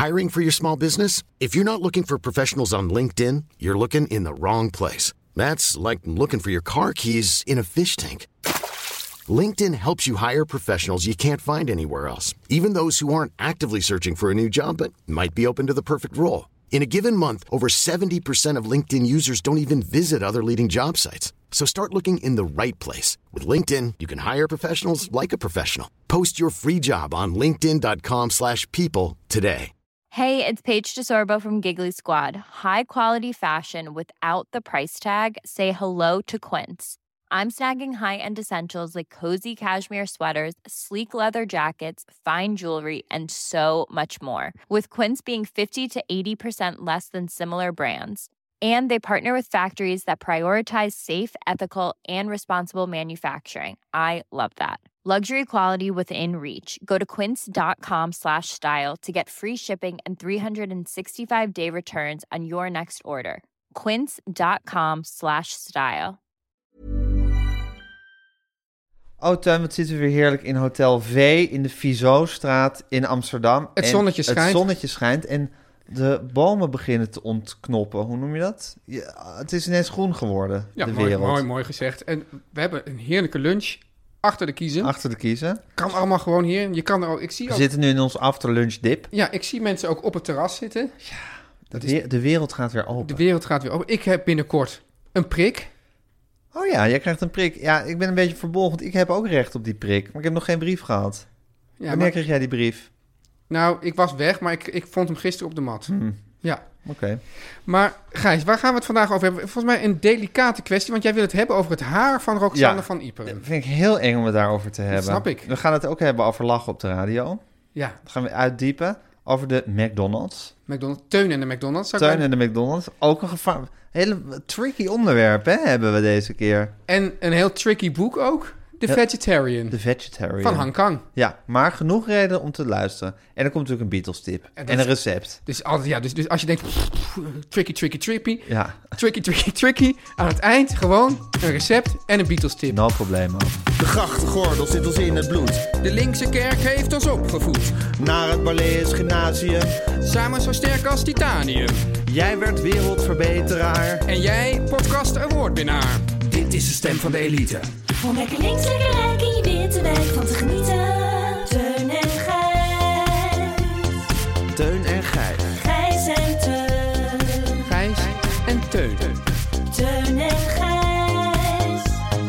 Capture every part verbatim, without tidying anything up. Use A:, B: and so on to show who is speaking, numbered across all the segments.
A: Hiring for your small business? If you're not looking for professionals on LinkedIn, you're looking in the wrong place. That's like looking for your car keys in a fish tank. LinkedIn helps you hire professionals you can't find anywhere else, even those who aren't actively searching for a new job but might be open to the perfect role. In a given month, over seventy percent of LinkedIn users don't even visit other leading job sites. So start looking in the right place. With LinkedIn, you can hire professionals like a professional. Post your free job on linkedin.com slash people today.
B: Hey, it's Paige DeSorbo from Giggly Squad. High quality fashion without the price tag. Say hello to Quince. I'm snagging high-end essentials like cozy cashmere sweaters, sleek leather jackets, fine jewelry, and so much more. With Quince being fifty to eighty percent less than similar brands. And they partner with factories that prioritize safe, ethical, and responsible manufacturing. I love that. Luxury quality within reach. Go to quince.com slash style to get free shipping and three sixty-five day returns on your next order. Quince.com slash style.
C: Oh, Teun, wat zitten we weer heerlijk in Hotel V in de Vizostraat in Amsterdam.
D: Het
C: en
D: zonnetje schijnt.
C: Het zonnetje schijnt en de bomen beginnen te ontknoppen. Hoe noem je dat? Ja, het is ineens groen geworden,
D: ja,
C: de
D: mooi,
C: wereld.
D: mooi, mooi gezegd. En we hebben een heerlijke lunch achter de kiezen.
C: Achter de kiezen.
D: Kan allemaal gewoon hier. Je kan er ook, ik zie
C: we
D: ook,
C: zitten nu in ons afterlunch dip.
D: Ja, ik zie mensen ook op het terras zitten. Ja,
C: dat is, de wereld gaat weer open.
D: De wereld gaat weer open. Ik heb binnenkort een prik.
C: Oh ja, jij krijgt een prik. Ja, ik ben een beetje verbolgen, want ik heb ook recht op die prik. Maar ik heb nog geen brief gehad. Ja, Wanneer maar... kreeg jij die brief?
D: Nou, ik was weg, maar ik, ik vond hem gisteren op de mat.
C: Hmm.
D: Ja.
C: Oké. Okay.
D: Maar Gijs, waar gaan we het vandaag over hebben? Volgens mij een delicate kwestie, want jij wil het hebben over het haar van Roxanne
C: ja,
D: van Iperen.
C: Dat vind ik heel eng om het daarover te hebben.
D: Dat snap ik.
C: We gaan het ook hebben over lachen op de radio.
D: Ja.
C: Dan gaan we uitdiepen over de McDonald's.
D: McDonald's. Teun en de McDonald's.
C: Teun en de McDonald's. Ook een gevaar... Hele tricky onderwerp, hè, hebben we deze keer.
D: En een heel tricky boek ook. The
C: ja,
D: Vegetarian.
C: The Vegetarian.
D: Van Han Kang.
C: Ja, maar genoeg reden om te luisteren. En er komt natuurlijk een Beatles-tip. En, en een recept.
D: Dus, altijd, ja, dus, dus als je denkt... Tricky, tricky, tricky.
C: Ja.
D: Tricky, tricky, tricky. Aan het eind gewoon een recept en een Beatles-tip.
C: No problemo.
E: De grachtgordel zit ons in het bloed.
D: De linkse kerk heeft ons opgevoed.
E: Naar het Barlees Gymnasium.
D: Samen zo sterk als titanium.
E: Jij werd wereldverbeteraar.
D: En jij podcast awardwinnaar.
E: Dit is de stem van de elite.
F: Om lekker links, lekker rijk in je witte wijk van te genieten. Teun en Gijs.
E: Teun en Gijs.
F: Gijs en Teun.
D: Gijs en Teun.
F: Teun en Gijs.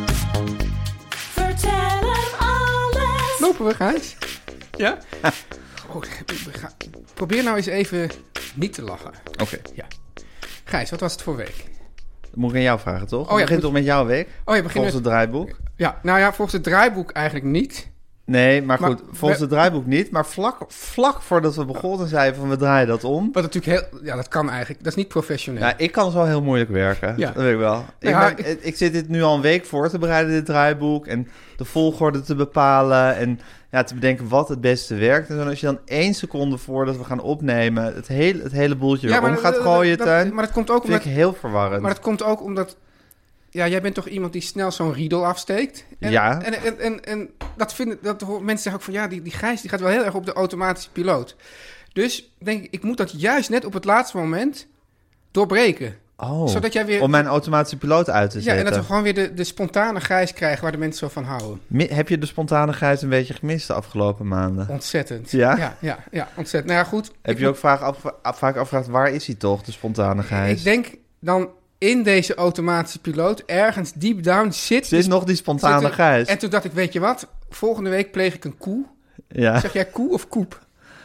F: Vertel hem alles.
D: Lopen we, Gijs? Ja? Oh, probeer nou eens even niet te lachen.
C: Oké. Okay.
D: Ja. Gijs, wat was het voor week?
C: Dat moet ik aan jou vragen, toch?
D: Oh, ja,
C: begint toch met jouw week?
D: Oh, ja, begint
C: volgens
D: met...
C: het draaiboek?
D: Ja, nou ja, volgens het draaiboek eigenlijk niet.
C: Nee, maar, maar goed, volgens
D: we...
C: het draaiboek niet. Maar vlak, vlak voordat we begonnen zeiden van we draaien dat om.
D: Wat natuurlijk heel... Ja, dat kan eigenlijk. Dat is niet professioneel.
C: Ja, ik kan zo heel moeilijk werken. Ja. Dat weet ik wel.
D: Ja,
C: ik, ben, ik... ik zit dit nu al een week voor te bereiden, dit draaiboek. En de volgorde te bepalen. En ja, te bedenken wat het beste werkt. En zo, als je dan één seconde voordat we gaan opnemen het hele, het hele boeltje ja, om gaat gooien,
D: dat,
C: Teun.
D: Maar dat komt ook
C: vind
D: omdat...
C: ik heel verwarrend.
D: Maar dat komt ook omdat... Ja, jij bent toch iemand die snel zo'n riedel afsteekt? En,
C: ja.
D: En, en, en, en dat vinden dat mensen zeggen ook van... Ja, die, die Gijs die gaat wel heel erg op de automatische piloot. Dus denk ik, ik moet dat juist net op het laatste moment doorbreken.
C: Oh,
D: zodat jij weer,
C: om mijn automatische piloot uit te zetten.
D: Ja, en dat we gewoon weer de, de spontane Gijs krijgen waar de mensen zo van houden.
C: Mi- heb je de spontane Gijs een beetje gemist de afgelopen maanden?
D: Ontzettend.
C: Ja?
D: Ja, ja, ja ontzettend. Nou ja, goed.
C: Heb je moet... ook vaak, af, vaak afgevraagd, waar is hij toch, de spontane Gijs?
D: Ik denk dan... in deze automatische piloot, ergens deep down zit...
C: Zit nog die spontane
D: er,
C: Gijs.
D: En toen dacht ik, weet je wat? Volgende week pleeg ik een koe.
C: Ja.
D: Zeg jij koe of koep?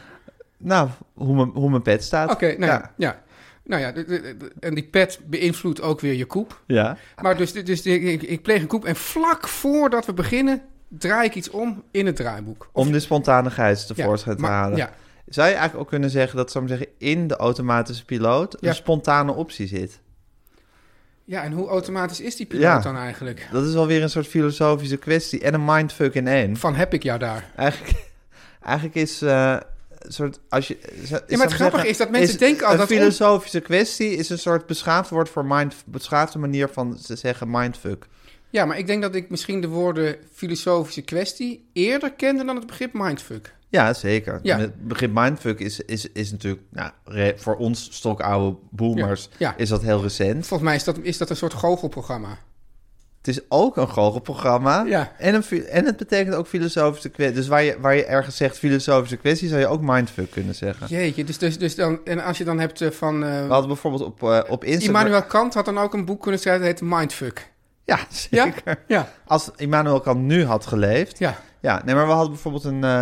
C: Nou, hoe mijn, hoe mijn pet staat.
D: Oké, okay, nou ja.
C: ja.
D: ja. Nou ja, de, de, de, en die pet beïnvloedt ook weer je koep.
C: Ja.
D: Maar dus, dus de, ik, ik pleeg een koep en vlak voordat we beginnen... draai ik iets om in het draaiboek.
C: Of, om de spontane Gijs tevoorschijn ja, te halen.
D: Ja.
C: Zou je eigenlijk ook kunnen zeggen dat, zou ik zeggen, in de automatische piloot
D: ja.
C: een spontane optie zit?
D: Ja, en hoe automatisch is die piloot
C: ja,
D: dan eigenlijk?
C: Dat is alweer een soort filosofische kwestie en een mindfuck in één.
D: Van heb ik jou daar?
C: Eigenlijk, eigenlijk is... Uh, soort, als je, is,
D: ja, maar het grappige is dat mensen is denken al
C: een
D: dat...
C: Een filosofische on... kwestie is een soort beschaafd woord voor mind... beschaafde manier van te zeggen mindfuck.
D: Ja, maar ik denk dat ik misschien de woorden filosofische kwestie eerder kende dan het begrip mindfuck.
C: Ja, zeker.
D: Ja.
C: Het begrip mindfuck is, is, is natuurlijk... Nou, re- voor ons stokoude boomers
D: Ja. Ja.
C: is dat heel recent.
D: Volgens mij is dat, is dat een soort goochelprogramma.
C: Het is ook een goochelprogramma.
D: Ja.
C: En, een, fi- en het betekent ook filosofische kwesties. Dus waar je, waar je ergens zegt filosofische kwesties... zou je ook mindfuck kunnen zeggen.
D: Jeetje, dus, dus, dus dan... En als je dan hebt uh, van... Uh,
C: We hadden bijvoorbeeld op, uh, op Instagram...
D: Immanuel Kant had dan ook een boek kunnen schrijven... dat heet Mindfuck.
C: Ja, zeker.
D: Ja? Ja.
C: Als Immanuel Kant nu had geleefd...
D: Ja.
C: Ja, nee, maar we hadden bijvoorbeeld een... Uh,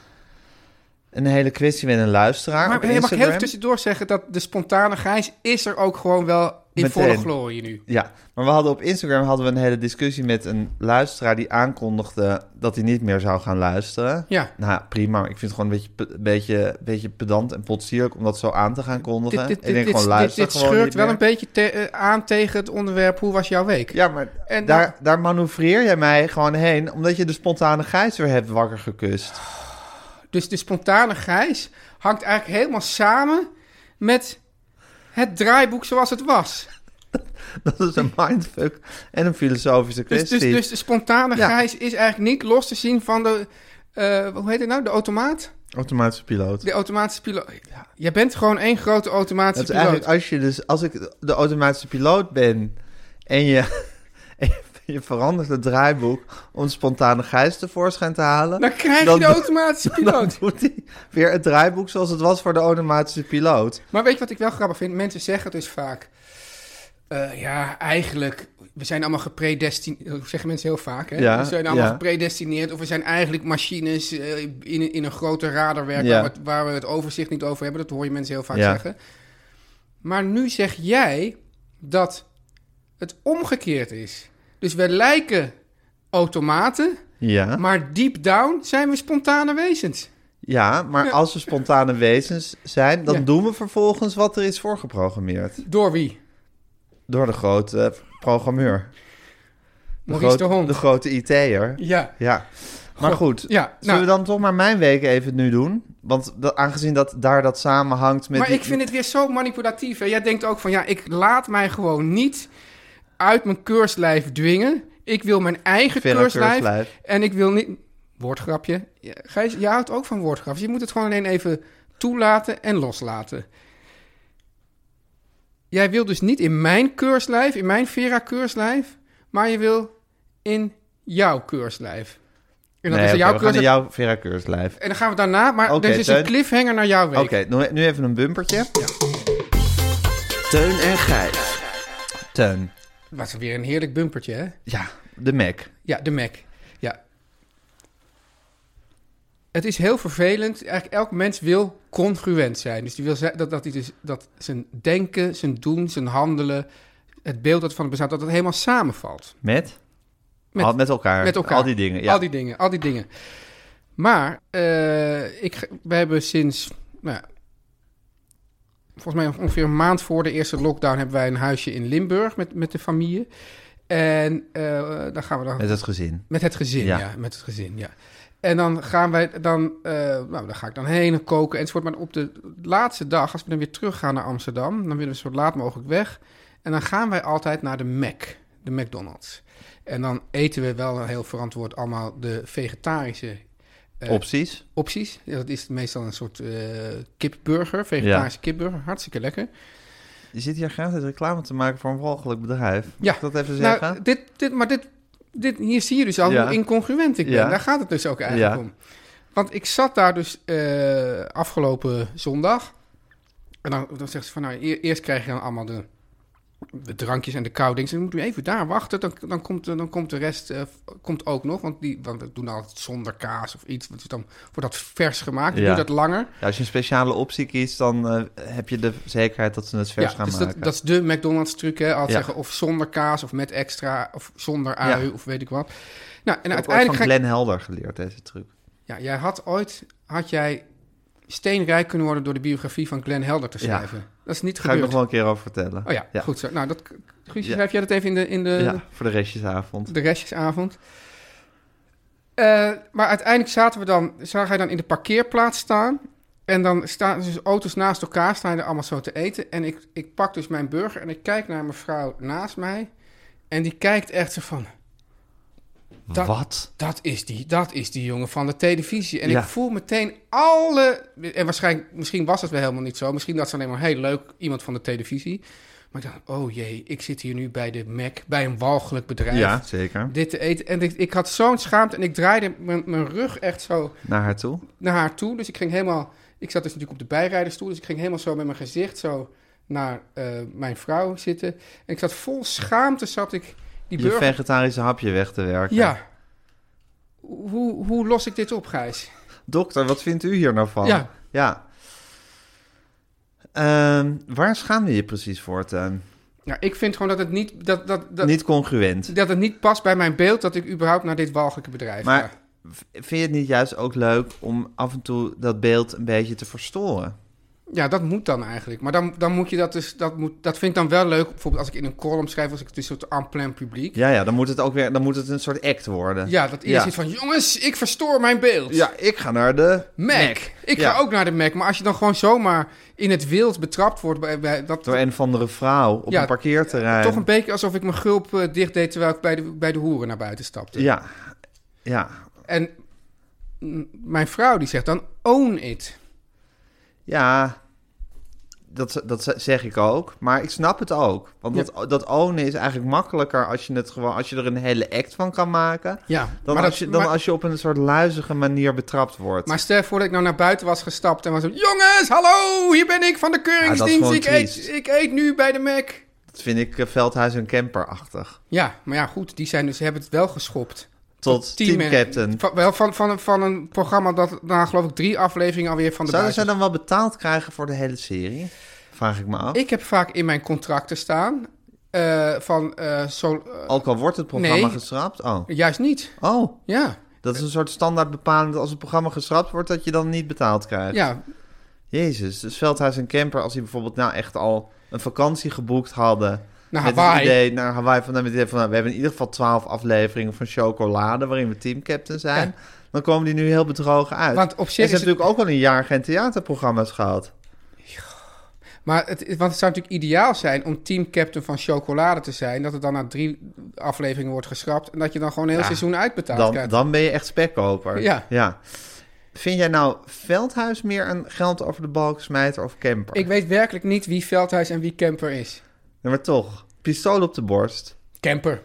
C: een hele kwestie met een luisteraar
D: Maar
C: op
D: hey, mag ik
C: Instagram.
D: heel even tussendoor zeggen... dat de spontane Gijs is er ook gewoon wel in
C: Meteen.
D: volle glorie nu.
C: Ja, maar we hadden op Instagram hadden we een hele discussie met een luisteraar die aankondigde dat hij niet meer zou gaan luisteren.
D: Ja.
C: Nou, prima. Maar ik vind het gewoon een beetje, pe- beetje, beetje pedant en potsierlijk om dat zo aan te gaan kondigen.
D: Dit, dit,
C: ik denk
D: dit,
C: gewoon
D: dit,
C: luister
D: dit
C: gewoon
D: scheurt
C: niet
D: wel
C: meer.
D: een beetje te- uh, aan tegen het onderwerp... hoe was jouw week?
C: Ja, maar
D: En
C: daar,
D: dan-
C: daar manoeuvreer jij mij gewoon heen, omdat je de spontane Gijs weer hebt wakker gekust.
D: Dus de spontane Gijs hangt eigenlijk helemaal samen... met het draaiboek zoals het was.
C: Dat is een mindfuck en een filosofische
D: Dus,
C: kwestie.
D: dus, dus de spontane
C: Ja.
D: Gijs is eigenlijk niet los te zien van de... uh, hoe heet het nou? De automaat?
C: Automatische piloot.
D: De automatische piloot. Ja. Jij bent gewoon één grote automatische
C: Dat is
D: piloot.
C: eigenlijk als je dus, als ik de automatische piloot ben en je, en je, je verandert het draaiboek om spontane Gijs tevoorschijn te halen,
D: Dan krijg je
C: dan
D: de
C: doe-
D: automatische
C: dan
D: piloot.
C: doet hij weer het draaiboek zoals het was voor de automatische piloot.
D: Maar weet je wat ik wel grappig vind? Mensen zeggen dus vaak... Uh, ja, eigenlijk... We zijn allemaal gepredestineerd... Dat zeggen mensen heel vaak, hè?
C: Ja,
D: we zijn allemaal
C: ja.
D: gepredestineerd... of we zijn eigenlijk machines uh, in, in een grote radarwerk...
C: Ja.
D: Waar, we het, waar we het overzicht niet over hebben. Dat hoor je mensen heel vaak
C: Ja.
D: zeggen. Maar nu zeg jij dat het omgekeerd is. Dus we lijken automaten...
C: Ja,
D: maar deep down zijn we spontane wezens.
C: ja maar
D: Ja.
C: als we spontane wezens zijn, dan
D: Ja.
C: doen we vervolgens wat er is voorgeprogrammeerd.
D: Door wie?
C: Door de grote programmeur. De,
D: Maurice de
C: grote-
D: Hond.
C: de grote I T'er.
D: Ja.
C: Ja. Maar
D: God.
C: goed,
D: Ja,
C: zullen
D: nou-
C: we dan toch maar mijn week even nu doen? Want dat, aangezien dat daar dat samenhangt met...
D: Maar
C: die-
D: ik vind het weer zo manipulatief. Hè? Jij denkt ook van, ja, ik laat mij gewoon niet uit mijn keurslijf dwingen. Ik wil mijn eigen
C: Vera
D: keurslijf.
C: keurslijf.
D: En ik wil niet... Woordgrapje. Ja, Gijs, jij houdt ook van woordgrapjes. Je moet het gewoon alleen even toelaten en loslaten. Jij wil dus niet in mijn keurslijf, in mijn Vera keurslijf, maar je wil in jouw keurslijf. En dan
C: Nee,
D: is er
C: oké,
D: jouw
C: we gaan in
D: keurslijf.
C: jouw Vera keurslijf.
D: En dan gaan we daarna, maar
C: Oké,
D: er is
C: Teun.
D: een cliffhanger naar jouw week.
C: Oké, nu, nu even een bumpertje.
E: Teun en Gijs.
C: Teun.
D: Was weer een heerlijk bumpertje, hè?
C: Ja, de Mac.
D: Ja, de Mac. Ja. Het is heel vervelend. Eigenlijk elk mens wil congruent zijn. Dus die wil ze- dat, dat, hij dus, dat zijn denken, zijn doen, zijn handelen, het beeld dat van het bestaat, dat het helemaal samenvalt.
C: Met?
D: Met-
C: Al- met elkaar.
D: Met elkaar.
C: Al die dingen, ja.
D: Al die dingen, al die dingen. Maar eh, ik, we hebben sinds, nou, ja, volgens mij ongeveer een maand voor de eerste lockdown hebben wij een huisje in Limburg met, met de familie. En eh daar gaan we dan...
C: Met het gezin.
D: Met het gezin, ja.
C: Ja.
D: Met het gezin, ja. En dan gaan wij dan... eh, nou, dan ga ik dan heen en koken enzovoort. Maar op de laatste dag, als we dan weer teruggaan naar Amsterdam... dan willen we zo laat mogelijk weg. En dan gaan wij altijd naar de Mac, de McDonald's. En dan eten we wel heel verantwoord allemaal de vegetarische eh,
C: Opties.
D: opties. Ja, dat is meestal een soort eh, kipburger, vegetarische kipburger. Hartstikke lekker.
C: Je zit hier graag de reclame te maken voor een walgelijk bedrijf.
D: Ja.
C: Mag ik dat even zeggen?
D: Nou, dit, dit, maar dit, dit, hier zie je dus al
C: Ja.
D: hoe incongruent ik ben.
C: Ja.
D: Daar gaat het dus ook eigenlijk
C: Ja.
D: om. Want ik zat daar dus eh, afgelopen zondag. En dan, dan zegt ze van, nou, e- eerst krijg je dan allemaal de, de drankjes en de koudings. En dan moet u even daar wachten. Dan, dan, komt, dan komt de rest eh, komt ook nog. Want, die, want we doen altijd zonder kaas of iets. Want dan wordt dat vers gemaakt. Dan
C: Ja.
D: duurt dat langer.
C: Ja, als je een speciale optie kiest, dan eh, heb je de zekerheid dat ze het vers gaan
D: dus
C: maken.
D: dat, dat is de McDonald's truc, hè. Altijd
C: Ja.
D: zeggen of zonder kaas of met extra of zonder ui
C: Ja.
D: of weet ik wat. Nou, en
C: Ik heb ooit
D: uiteindelijk
C: van
D: ga ik-
C: Glenn Helder geleerd, deze truc.
D: Ja, jij had ooit, had jij steenrijk kunnen worden door de biografie van Glenn Helder te
C: Ja.
D: schrijven. Dat is niet
C: Daar ga ik
D: gebeurd.
C: nog wel een keer over vertellen.
D: Oh ja,
C: Ja.
D: goed zo. Nou, dat, Guusje,
C: Ja.
D: schrijf jij dat even in de, in de,
C: Ja, voor de restjesavond.
D: de restjesavond. Eh, maar uiteindelijk zaten we dan, zag hij dan in de parkeerplaats staan. En dan staan dus auto's naast elkaar, staan er allemaal zo te eten. En ik, ik pak dus mijn burger en ik kijk naar mijn vrouw naast mij. En die kijkt echt zo van, Dat,
C: Wat?
D: Dat is, die, dat is die jongen van de televisie. En
C: Ja.
D: ik voel meteen alle... En waarschijnlijk, misschien was het wel helemaal niet zo. Misschien dat ze alleen maar heel leuk iemand van de televisie. Maar ik dacht, oh jee, ik zit hier nu bij de Mac, bij een walgelijk bedrijf.
C: Ja, zeker.
D: Dit te eten. En ik, ik had zo'n schaamte en ik draaide mijn, mijn rug echt zo
C: Naar haar toe.
D: naar haar toe. Dus ik ging helemaal... Ik zat dus natuurlijk op de bijrijderstoel. Dus ik ging helemaal zo met mijn gezicht zo naar uh, mijn vrouw zitten. En ik zat vol schaamte, zat ik die
C: Je
D: burger...
C: vegetarische hapje weg te werken.
D: Ja. Hoe, hoe los ik dit op, Gijs?
C: Dokter, wat vindt u hier nou van?
D: Ja.
C: Ja. Ehm, waar schaam je je precies voor, Teun?
D: Ja, ik vind gewoon dat het niet... Dat, dat, dat,
C: Niet congruent.
D: dat het niet past bij mijn beeld dat ik überhaupt naar dit walgelijke bedrijf
C: Maar
D: ga.
C: v- vind je het niet juist ook leuk om af en toe dat beeld een beetje te verstoren?
D: Ja, dat moet dan eigenlijk. Maar dan, dan moet je dat dus... Dat, moet, dat vind ik dan wel leuk. Bijvoorbeeld als ik in een column schrijf... als ik het is een soort en plein publiek.
C: Ja, ja, dan moet het ook weer, dan moet het een soort act worden.
D: Ja, dat eerst
C: Ja.
D: iets van... Jongens, ik verstoor mijn beeld.
C: Ja, ik ga naar de
D: Mac. Ik
C: Ja.
D: ga ook naar de Mac. Maar als je dan gewoon zomaar in het wild betrapt wordt... Bij, bij dat,
C: Door een of andere vrouw op
D: Ja,
C: een parkeerterrein.
D: toch een beetje alsof ik mijn gulp uh, dicht deed... terwijl ik bij de, bij de hoeren naar buiten stapte.
C: Ja, ja,
D: En mm, mijn vrouw die zegt dan... Own it.
C: ja. Dat, dat zeg ik ook, maar ik snap het ook. Want
D: Ja.
C: dat, dat ownen is eigenlijk makkelijker als je, het gewoon, als je er een hele act van kan maken...
D: Ja,
C: dan,
D: maar
C: als,
D: dat-
C: je, dan
D: maar-
C: als je op een soort luizige manier betrapt wordt.
D: Maar stel voor dat ik nou naar buiten was gestapt en was zo... Jongens, hallo, hier ben ik van de
C: Ja, dat is
D: keuringsdienst.
C: gewoon
D: ik, eet,
C: triest.
D: ik eet nu bij de Mac.
C: Dat vind ik uh, Veldhuis en Camper-achtig.
D: Ja, maar ja, goed, die zijn dus, hebben het wel geschopt.
C: Tot Team,
D: Team-
C: Captain.
D: Van, wel van, van, een- van een programma dat na, geloof ik, drie afleveringen alweer van de
C: Zouden
D: buis
C: zij dan wel betaald krijgen voor de hele serie? Vraag ik me af.
D: is. Ik heb vaak in mijn contracten staan eh, van... eh, zo, eh,
C: Ook al wordt het programma
D: Nee.
C: geschrapt? Oh.
D: Juist niet.
C: Oh,
D: Ja,
C: dat is een soort standaard bepaling dat als het programma geschrapt wordt, dat je dan niet betaald krijgt.
D: ja.
C: Jezus, dus Veldhuis en Camper, als die bijvoorbeeld nou echt al een vakantie geboekt hadden...
D: Naar
C: met
D: Hawaii.
C: het idee naar Hawaii, van, met het idee van nou, we hebben in ieder geval twaalf afleveringen van Chocolade, waarin we teamcaptain zijn.
D: Ja.
C: Dan komen die nu heel bedrogen uit.
D: Want op
C: en
D: zich
C: ze hebben
D: is het-
C: natuurlijk ook al een jaar geen theaterprogramma's gehad.
D: Maar het, want het zou natuurlijk ideaal zijn om teamcaptain van Chocolade te zijn. Dat het dan na drie afleveringen wordt geschrapt. En dat je dan gewoon een heel
C: Ja,
D: seizoen uitbetaald
C: Dan,
D: krijgt.
C: dan ben je echt spekkoper.
D: Ja.
C: ja. Vind jij nou Veldhuis meer een geld over de balk smijter of Camper?
D: Ik weet werkelijk niet wie Veldhuis en wie Camper is.
C: Ja, maar toch, pistool op de borst.
D: Camper.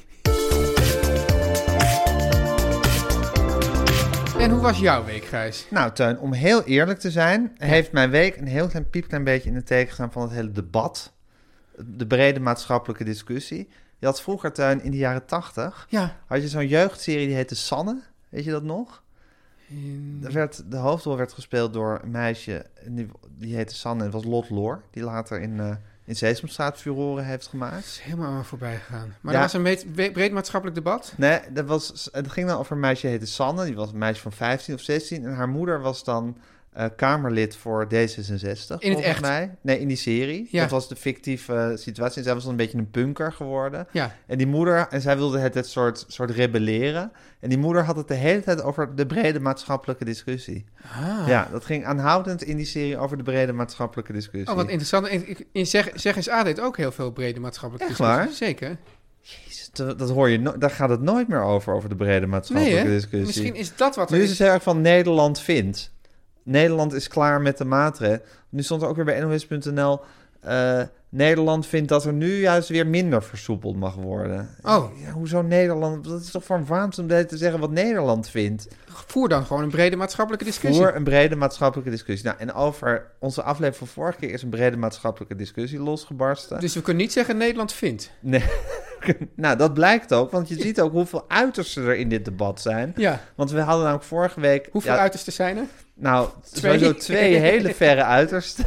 D: En hoe was jouw week, Gijs?
C: Nou, Teun, om heel eerlijk te zijn, heeft mijn week een heel klein piepklein beetje in het teken gestaan van het hele debat. De brede maatschappelijke discussie. Je had vroeger, Teun, in de jaren tachtig,
D: Ja.
C: had je zo'n jeugdserie die heette Sanne. Weet je dat nog? Er werd, de hoofdrol werd gespeeld door een meisje, en die, die heette Sanne, en het was Lot Loor, die later in, uh, in Sesamstraat furoren heeft gemaakt.
D: Dat is helemaal aan me voorbij gegaan. Maar
C: Ja.
D: er was een meet- we- breed maatschappelijk debat.
C: Nee, dat was, het ging dan over een meisje, die heette Sanne. Die was een meisje van vijftien of zestien. En haar moeder was dan uh, Kamerlid voor D zesenzestig.
D: In het
C: volgens
D: echt?
C: mij. Nee, in die serie.
D: Ja.
C: Dat was de fictieve uh, situatie. En zij was dan een beetje een punker geworden.
D: Ja.
C: En die moeder, en zij wilde het, het soort, soort rebelleren. En die moeder had het de hele tijd over de brede maatschappelijke discussie.
D: Ah.
C: Ja, dat ging aanhoudend in die serie over de brede maatschappelijke discussie.
D: Oh, wat interessant. In, in zeg, zeg eens A deed ook heel veel brede maatschappelijke
C: Echt
D: discussies.
C: waar?
D: Zeker.
C: Jezus, dat, dat hoor je, no- daar gaat het nooit meer over, over de brede
D: Nee,
C: maatschappelijke
D: hè?
C: discussie.
D: Misschien is dat wat er
C: Nu is
D: is.
C: het heel erg van Nederland vindt. Nederland is klaar met de maatregelen. Nu stond er ook weer bij N O S punt N L... Uh, Nederland vindt dat er nu juist weer minder versoepeld mag worden.
D: Oh.
C: Ja, hoezo Nederland? Dat is toch voor een waanzin om te zeggen wat Nederland vindt.
D: Voer dan gewoon een brede maatschappelijke discussie.
C: Voor een brede maatschappelijke discussie. Nou, en over onze aflevering van vorige keer is een brede maatschappelijke discussie losgebarsten.
D: Dus we kunnen niet zeggen Nederland vindt.
C: Nee. Nou, dat blijkt ook, want je ziet ook hoeveel uitersten er in dit debat zijn.
D: Ja.
C: Want we hadden namelijk vorige week...
D: Hoeveel
C: ja,
D: uitersten zijn er?
C: Nou,
D: Twee.
C: sowieso twee hele verre uitersten.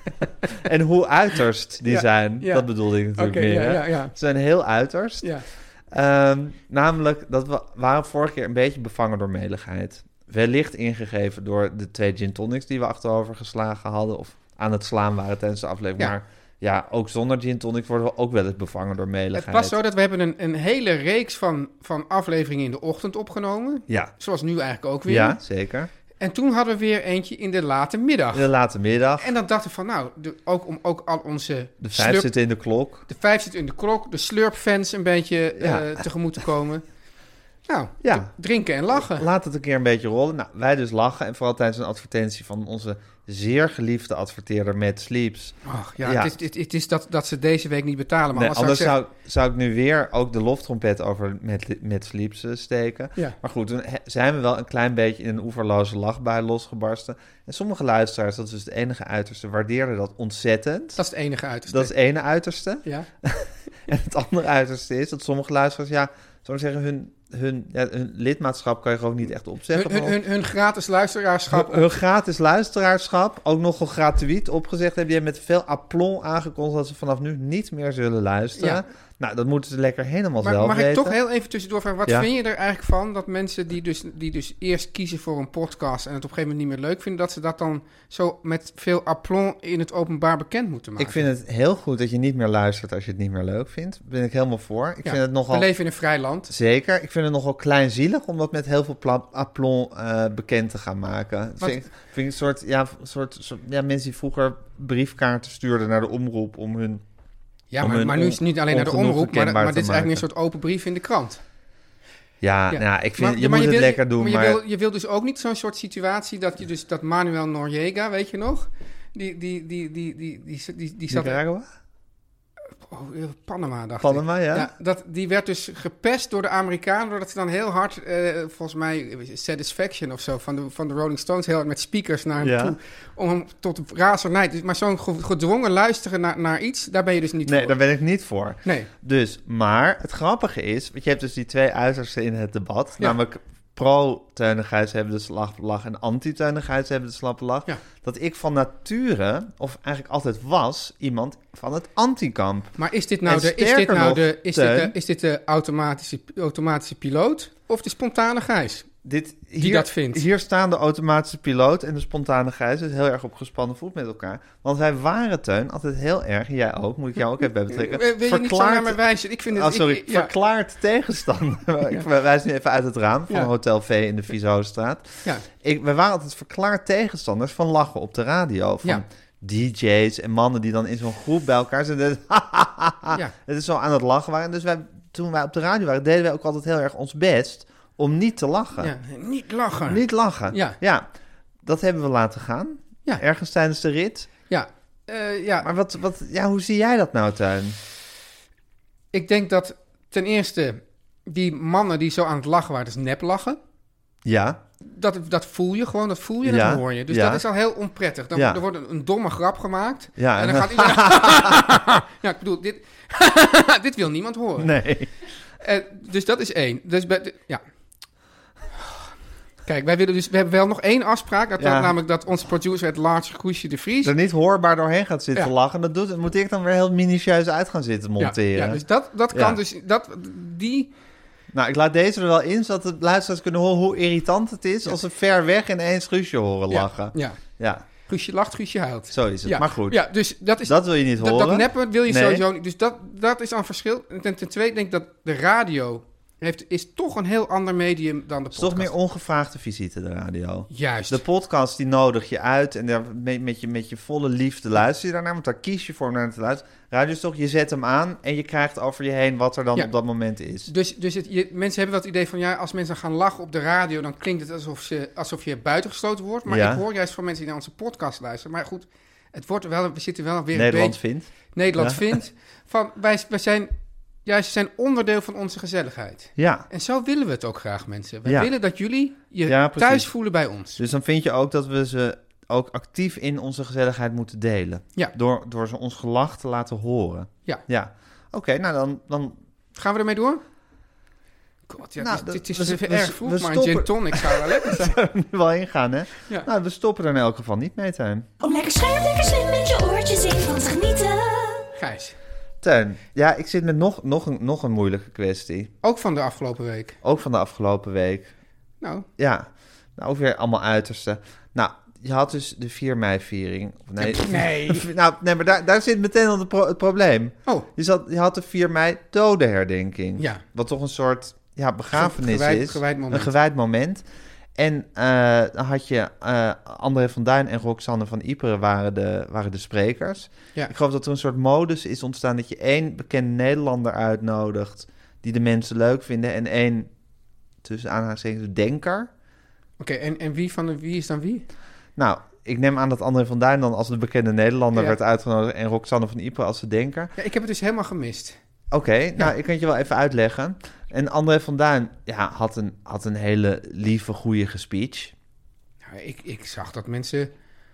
C: En hoe uiterst die
D: Ja,
C: zijn,
D: ja.
C: dat bedoelde ik natuurlijk
D: Oké,
C: meer.
D: ja,
C: hè?
D: ja, ja.
C: Ze zijn heel uiterst.
D: Ja.
C: Ehm, namelijk, dat we waren vorige keer een beetje bevangen door meligheid. Wellicht ingegeven door de twee gin tonics die we achterover geslagen hadden... of aan het slaan waren tijdens de aflevering.
D: Ja.
C: Maar ja, ook zonder gin tonics worden we ook wel eens bevangen door meligheid.
D: Het was zo dat we hebben een, een hele reeks van, van afleveringen in de ochtend opgenomen.
C: Ja,
D: Zoals nu eigenlijk ook weer.
C: ja, zeker.
D: En toen hadden we weer eentje in de late middag.
C: In de late middag.
D: En dan dachten we van, nou, de, ook om ook al onze...
C: De vijf
D: slurp-
C: zitten in de klok.
D: De vijf zit in de klok, de slurpfans een beetje
C: Ja.
D: eh, tegemoet te komen. Nou,
C: Ja.
D: d- drinken en lachen.
C: Laat het een keer een beetje rollen. Nou, wij dus lachen. En vooral tijdens een advertentie van onze zeer geliefde adverteerder Mad Sleeps.
D: Ach, ja,
C: Ja.
D: Het, is, het, het is dat, dat ze deze week niet betalen. Maar
C: Nee,
D: anders
C: anders
D: zou ik
C: zou, zou ik nu weer ook de loftrompet over met, met Sleeps eh, steken.
D: Ja.
C: Maar goed, toen he- zijn we wel een klein beetje in een oeverloze lachbui losgebarsten. En sommige luisteraars, dat is dus het enige uiterste, waardeerden dat ontzettend.
D: zeggen, dat is het enige uiterste.
C: Dat is het ene uiterste.
D: Ja.
C: En het andere uiterste is dat sommige luisteraars, ja, zou ik zeggen, hun, hun, ja, hun lidmaatschap kan je gewoon niet echt opzeggen.
D: Hun, hun, hun, hun gratis luisteraarschap.
C: Hun, hun gratis luisteraarschap, ook nogal gratuit opgezegd, hebben die met veel aplomb aangekondigd dat ze vanaf nu niet meer zullen luisteren.
D: Ja.
C: Nou, dat moeten ze lekker helemaal
D: Maar
C: zelf
D: mag
C: weten.
D: ik toch heel even tussendoor vragen, wat
C: Ja.
D: vind je er eigenlijk van dat mensen die dus, die dus eerst kiezen voor een podcast en het op een gegeven moment niet meer leuk vinden, dat ze dat dan zo met veel aplomb in het openbaar bekend moeten maken?
C: Ik vind het heel goed dat je niet meer luistert als je het niet meer leuk vindt. Daar ben ik helemaal voor. Ik
D: Ja,
C: vind het nogal...
D: We leven in een vrij land.
C: Zeker. Ik vind het nogal kleinzielig om dat met heel veel pla- aplomb eh, bekend te gaan maken. Dat
D: Wat-
C: Vind, ik- vind ik een soort, ja, een soort, soort ja, mensen die vroeger briefkaarten stuurden naar de omroep om hun...
D: Ja,
C: om
D: maar,
C: hun
D: maar nu is het niet alleen naar de
C: ongenoegen
D: omroep, maar,
C: kenbaar
D: maar
C: te
D: dit is eigenlijk
C: maken.
D: een soort open brief in de krant.
C: Ja,
D: Ja.
C: nou, ik vind,
D: Maar-
C: je
D: maar
C: moet het
D: wil-
C: lekker doen,
D: maar,
C: maar...
D: je, wil, je wil dus ook niet zo'n soort situatie dat je dus dat Manuel Noriega, weet je nog? Die, die, die, die, die, die, die, die zat...
C: Nicaragua?
D: Oh, Panama, dacht ik.
C: Panama, ja?
D: Ja, dat, die werd dus gepest door de Amerikanen, doordat ze dan heel hard, eh, volgens mij Satisfaction of zo, van de, van de Rolling Stones, heel hard met speakers naar hem
C: Ja.
D: toe, om hem tot razernij. Dus, maar zo'n ge- gedwongen luisteren naar, naar iets, daar ben je dus niet
C: Nee,
D: voor.
C: daar ben ik niet voor.
D: Nee.
C: Dus, maar het grappige is, want je hebt dus die twee uitersten in het debat,
D: Ja.
C: namelijk pro-Teun en Gijs hebben de slappe lach en anti-Teun en Gijs hebben de slappe lach,
D: Ja.
C: dat ik van nature, of eigenlijk altijd was, iemand van het anti-kamp.
D: Maar is dit nou
C: En
D: de, is dit
C: sterker
D: nou
C: nog,
D: de, is dit de,
C: Teun-
D: is dit de automatische, automatische piloot of de spontane Gijs?
C: Dit, hier,
D: dat vindt.
C: Hier staan de automatische piloot en de spontane Gijs dus heel erg op gespannen voet met elkaar. Want wij waren, Teun, altijd heel erg, en jij ook, moet ik jou ook even bij betrekken,
D: Wil wil je niet zo naar me wijzen? Ik vind het...
C: Oh, sorry,
D: ik- ja,
C: verklaard tegenstander. Ik wijs nu even uit het raam van
D: Ja.
C: Hotel V in de Vizostraat.
D: ja.
C: Ik, we waren altijd verklaard tegenstanders van lachen op de radio. Van
D: Ja.
C: D J's en mannen die dan in zo'n groep bij elkaar zitten.
D: Ja.
C: Het is zo aan het lachen waren. Dus wij, toen wij op de radio waren, deden wij ook altijd heel erg ons best om niet te lachen.
D: Ja, niet lachen.
C: Niet lachen.
D: Ja.
C: ja, dat hebben we laten gaan.
D: Ja.
C: Ergens tijdens de rit.
D: Ja, eh, ja.
C: Maar wat, wat, ja, hoe zie jij dat nou, Teun?
D: Ik denk dat ten eerste die mannen die zo aan het lachen waren, dus nep lachen.
C: Ja,
D: Dat, dat voel je gewoon, dat voel je en
C: Ja,
D: dat hoor je. Dus
C: ja.
D: dat is al heel onprettig. Dan,
C: Ja.
D: Er wordt een, een domme grap gemaakt.
C: Ja,
D: En dan
C: en-
D: gaat iedereen... ja, ik bedoel, dit, dit wil niemand horen.
C: nee.
D: Eh, dus dat is één. Dus bij de- ja. Kijk, wij willen dus, we hebben wel nog één afspraak. Dat,
C: Ja.
D: dat namelijk dat onze producer het Large Guusje de Vries...
C: Er niet hoorbaar doorheen gaat zitten
D: Ja.
C: lachen. Dat doet, moet ik dan weer heel minutieus uit gaan zitten monteren.
D: Ja, ja, dus dat, dat kan
C: Ja.
D: dus... Dat, die...
C: Nou, ik laat deze er wel in, zodat de luisteraars kunnen horen hoe irritant het is als ze ver weg ineens Guusje horen lachen.
D: Ja, ja.
C: Ja,
D: Guusje lacht, Guusje huilt.
C: zo is het.
D: Ja.
C: Maar goed,
D: Ja, dus dat is...
C: dat wil je niet
D: Dat,
C: horen.
D: dat neppen wil je
C: Nee.
D: sowieso niet. Dus dat, dat is al een verschil. En ten, ten tweede denk ik dat de radio heeft, is toch een heel ander medium dan de
C: Het is
D: podcast.
C: toch meer ongevraagde visite, de radio.
D: Juist.
C: De podcast die nodig je uit en daar met, met, je, met je volle liefde luister je daarnaar, want daar kies je voor om naar te luisteren. Radio is toch, je zet hem aan en je krijgt over je heen wat er dan
D: Ja.
C: op dat moment is.
D: Dus, dus het, je, mensen hebben wel het idee van... ja, als mensen gaan lachen op de radio... dan klinkt het alsof, ze, alsof je buitengesloten wordt. Maar
C: Ja.
D: ik hoor juist van mensen die naar onze podcast luisteren. Maar goed, het wordt wel, we zitten wel weer
C: Nederland
D: een beetje...
C: vindt.
D: Nederland
C: Ja.
D: vindt... van wij, wij zijn juist zijn onderdeel van onze gezelligheid.
C: Ja,
D: En zo willen we het ook graag, mensen. We
C: Ja.
D: willen dat jullie je
C: Ja, precies.
D: thuis voelen bij ons.
C: dus dan vind je ook dat we ze ook actief in onze gezelligheid moeten delen.
D: Ja.
C: Door, door ze ons gelach te laten horen.
D: Ja.
C: Ja. Oké, nou dan, dan
D: Gaan we ermee door? God, ja,
C: Nou,
D: het is, het is
C: we-
D: even
C: we-
D: erg
C: we
D: vroeg, maar een
C: stoppen-
D: gin tonic zou wel lekker zijn.
C: er nu wel ingaan, hè?
D: Ja.
C: Nou, we stoppen er in elk geval niet mee, Teun.
F: Om lekker scherp, lekker slim met je oortjes in van te genieten.
D: Gijs,
C: Teun, ja, ik zit met nog, nog, een, nog een moeilijke kwestie.
D: ook van de afgelopen week.
C: Ook van de afgelopen week.
D: Nou,
C: Ja, nou, ook weer allemaal uiterste. Nou, je had dus de vier mei-viering. Of Nee,
D: nee.
C: nou, nee, maar daar, daar zit meteen al de pro- het probleem.
D: Oh,
C: Je, zat, je had de vier mei dodenherdenking.
D: ja.
C: Wat toch een soort ja, begrafenis
D: Gewijd-
C: is.
D: gewijd moment.
C: Een gewijd moment. En eh, dan had je eh, André van Duin en Roxanne van Iperen waren de, waren de sprekers.
D: Ja.
C: Ik geloof dat er een soort modus is ontstaan dat je één bekende Nederlander uitnodigt die de mensen leuk vinden en één tussen aanhalingstekens denker.
D: Oké, okay, en, en wie van de wie is dan wie?
C: Nou, ik neem aan dat André van Duin dan als de bekende Nederlander
D: Ja.
C: werd uitgenodigd en Roxanne van Ypres als de denker.
D: Ja, ik heb het dus helemaal gemist.
C: Oké, okay, nou, ik kan het je wel even uitleggen. En André van Duin ja, had, een, had een hele lieve, goeie speech.
D: Nou, ik, ik zag dat mensen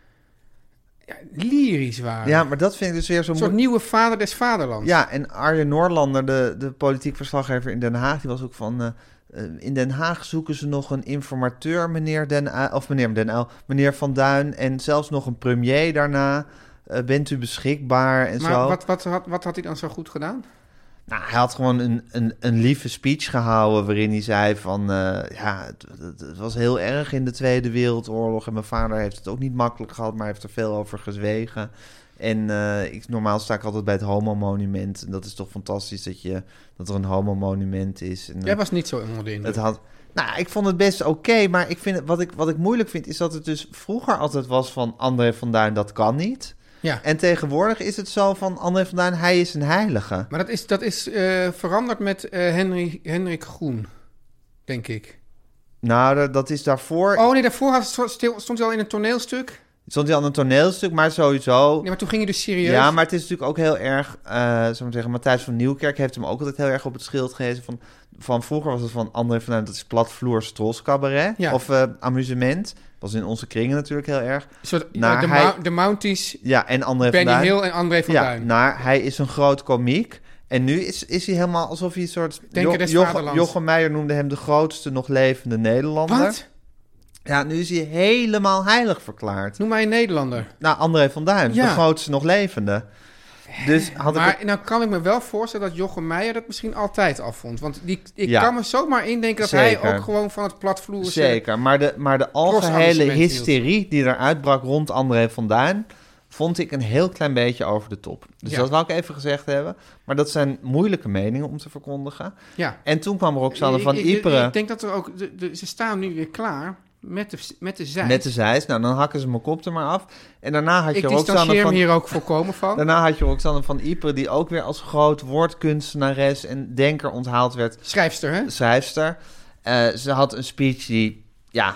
D: ja, lyrisch waren.
C: Ja, maar dat vind ik dus weer zo
D: Een soort
C: moe-
D: nieuwe vader des vaderlands.
C: Ja, en Arjen Noorlander, de, de politiek verslaggever in Den Haag, die was ook van... Uh, uh, in Den Haag zoeken ze nog een informateur, meneer Den Uyl, of meneer Den Uyl, meneer Van Duin, en zelfs nog een premier daarna. Uh, bent u beschikbaar en
D: maar
C: zo.
D: wat, wat, wat, wat had hij dan zo goed gedaan?
C: Nou, hij had gewoon een, een, een lieve speech gehouden waarin hij zei van... Uh, ja, het, het, het was heel erg in de Tweede Wereldoorlog en mijn vader heeft het ook niet makkelijk gehad, maar hij heeft er veel over gezwegen. En uh, ik, normaal sta ik altijd bij het homo-monument. En dat is toch fantastisch dat, je, dat er een homo-monument is. En,
D: Jij was niet zo onder de indruk.
C: het had, nou, ik vond het best oké, okay, maar ik vind het, wat, ik, wat ik moeilijk vind is dat het dus vroeger altijd was van André van Duin, dat kan niet.
D: Ja.
C: En tegenwoordig is het zo van André van Duin, hij is een heilige.
D: Maar dat is, dat is uh, veranderd met uh, Henry, Hendrik Groen, denk ik.
C: Nou, dat, dat is daarvoor...
D: Oh nee, daarvoor had, stond hij al in een toneelstuk.
C: Stond hij al in een toneelstuk, maar sowieso...
D: Nee, maar toen ging hij dus serieus.
C: Ja, maar het is natuurlijk ook heel erg... Uh, zou ik maar zeggen, Matthijs van Nieuwkerk heeft hem ook altijd heel erg op het schild gehezen. Van, van vroeger was het van André van Duin, dat is platvloers troscabaret.
D: Ja.
C: Of uh, amusement. Was in onze kringen natuurlijk heel erg.
D: Soort,
C: naar
D: de,
C: hij,
D: Mou- de Mounties,
C: ja, en André
D: Benny
C: van Duin.
D: Hill en André van
C: ja,
D: Duin.
C: naar hij is een groot komiek. En nu is, is hij helemaal alsof hij een soort...
D: Denker des
C: Jochem,
D: vaderlands.
C: Jochem Meijer noemde hem de grootste nog levende Nederlander.
D: Wat?
C: Ja, nu is hij helemaal heilig verklaard.
D: Noem mij een Nederlander.
C: Nou, André van Duin,
D: Ja.
C: de grootste nog levende. Dus had
D: Maar
C: ik ook...
D: nou kan ik me wel voorstellen dat Jochem Meijer dat misschien altijd al vond. Want die, ik
C: Ja.
D: kan me zomaar indenken dat
C: Zeker.
D: hij ook gewoon van het platvloer...
C: Zeker, maar de, maar de algehele
D: Cross-amusement hield.
C: hysterie die er uitbrak rond André van Duin... vond ik een heel klein beetje over de top. Dus
D: Ja.
C: dat wou ik even gezegd hebben. Maar dat zijn moeilijke meningen om te verkondigen.
D: Ja.
C: En toen kwam Roxanne
D: Ik-
C: van
D: ik,
C: Ypres...
D: Ik denk dat er ook... De, de, ze staan nu weer klaar met de, met de zij.
C: met de zeis. Nou, dan hakken ze mijn kop er maar af. En daarna had je
D: Ik
C: Roxanne
D: distancieer
C: van...
D: hem hier ook volkomen van.
C: Daarna had je Roxanne van Ypres... die ook weer als groot woordkunstenares en denker onthaald werd.
D: Schrijfster, hè?
C: Schrijfster. Uh, ze had een speech die, ja,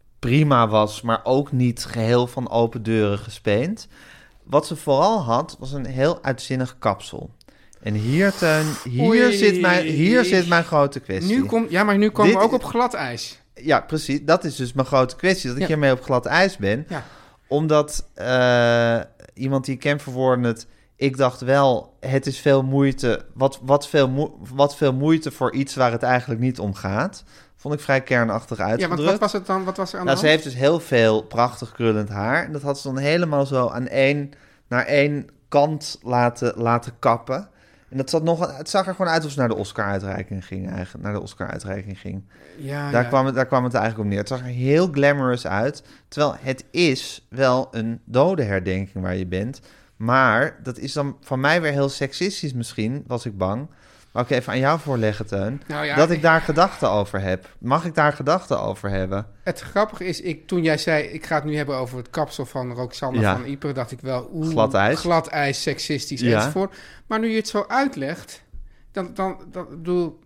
C: prima was... maar ook niet geheel van open deuren gespeend. Wat ze vooral had, was een heel uitzinnig kapsel. En hier, Teun, hier,
D: Oei.
C: zit mijn, hier zit mijn grote kwestie.
D: Nu kom, ja, maar nu komen
C: Dit-
D: we ook op glad ijs.
C: Ja, precies. Dat is dus mijn grote kwestie. Dat ik
D: Ja.
C: hiermee op glad ijs ben.
D: Ja.
C: Omdat uh, iemand die ik ken verwoordde het... Ik dacht wel, het is veel moeite... Wat, wat, veel moe, wat veel moeite voor iets waar het eigenlijk niet om gaat. Vond ik vrij kernachtig
D: Ja,
C: uitgedrukt.
D: want wat was het dan? Wat was er aan
C: Nou,
D: de
C: ze
D: hand?
C: heeft dus heel veel prachtig krullend haar. En dat had ze dan helemaal zo aan één, naar één kant laten, laten kappen. En dat zat nog, het zag er gewoon uit alsof ze naar de Oscar-uitreiking ging. Eigenlijk, naar de Oscar-uitreiking ging.
D: Ja,
C: Daar,
D: ja.
C: kwam het, daar kwam het eigenlijk op neer. Het zag er heel glamorous uit. Terwijl het is wel een dodenherdenking waar je bent. Maar dat is dan van mij weer heel seksistisch misschien, was ik bang. Wou ik even aan jou voorleggen, Teun.
D: Nou ja,
C: dat ik daar gedachten over heb. Mag ik daar gedachten over hebben?
D: Het grappige is, ik, toen jij zei... ik ga het nu hebben over het kapsel van Roxanne
C: Ja.
D: van Ypres... dacht ik wel, oeh,
C: Glad ijs.
D: glad ijs, seksistisch
C: Ja.
D: enzovoort. Maar nu je het zo uitlegt... dan, dan, dan ik bedoel...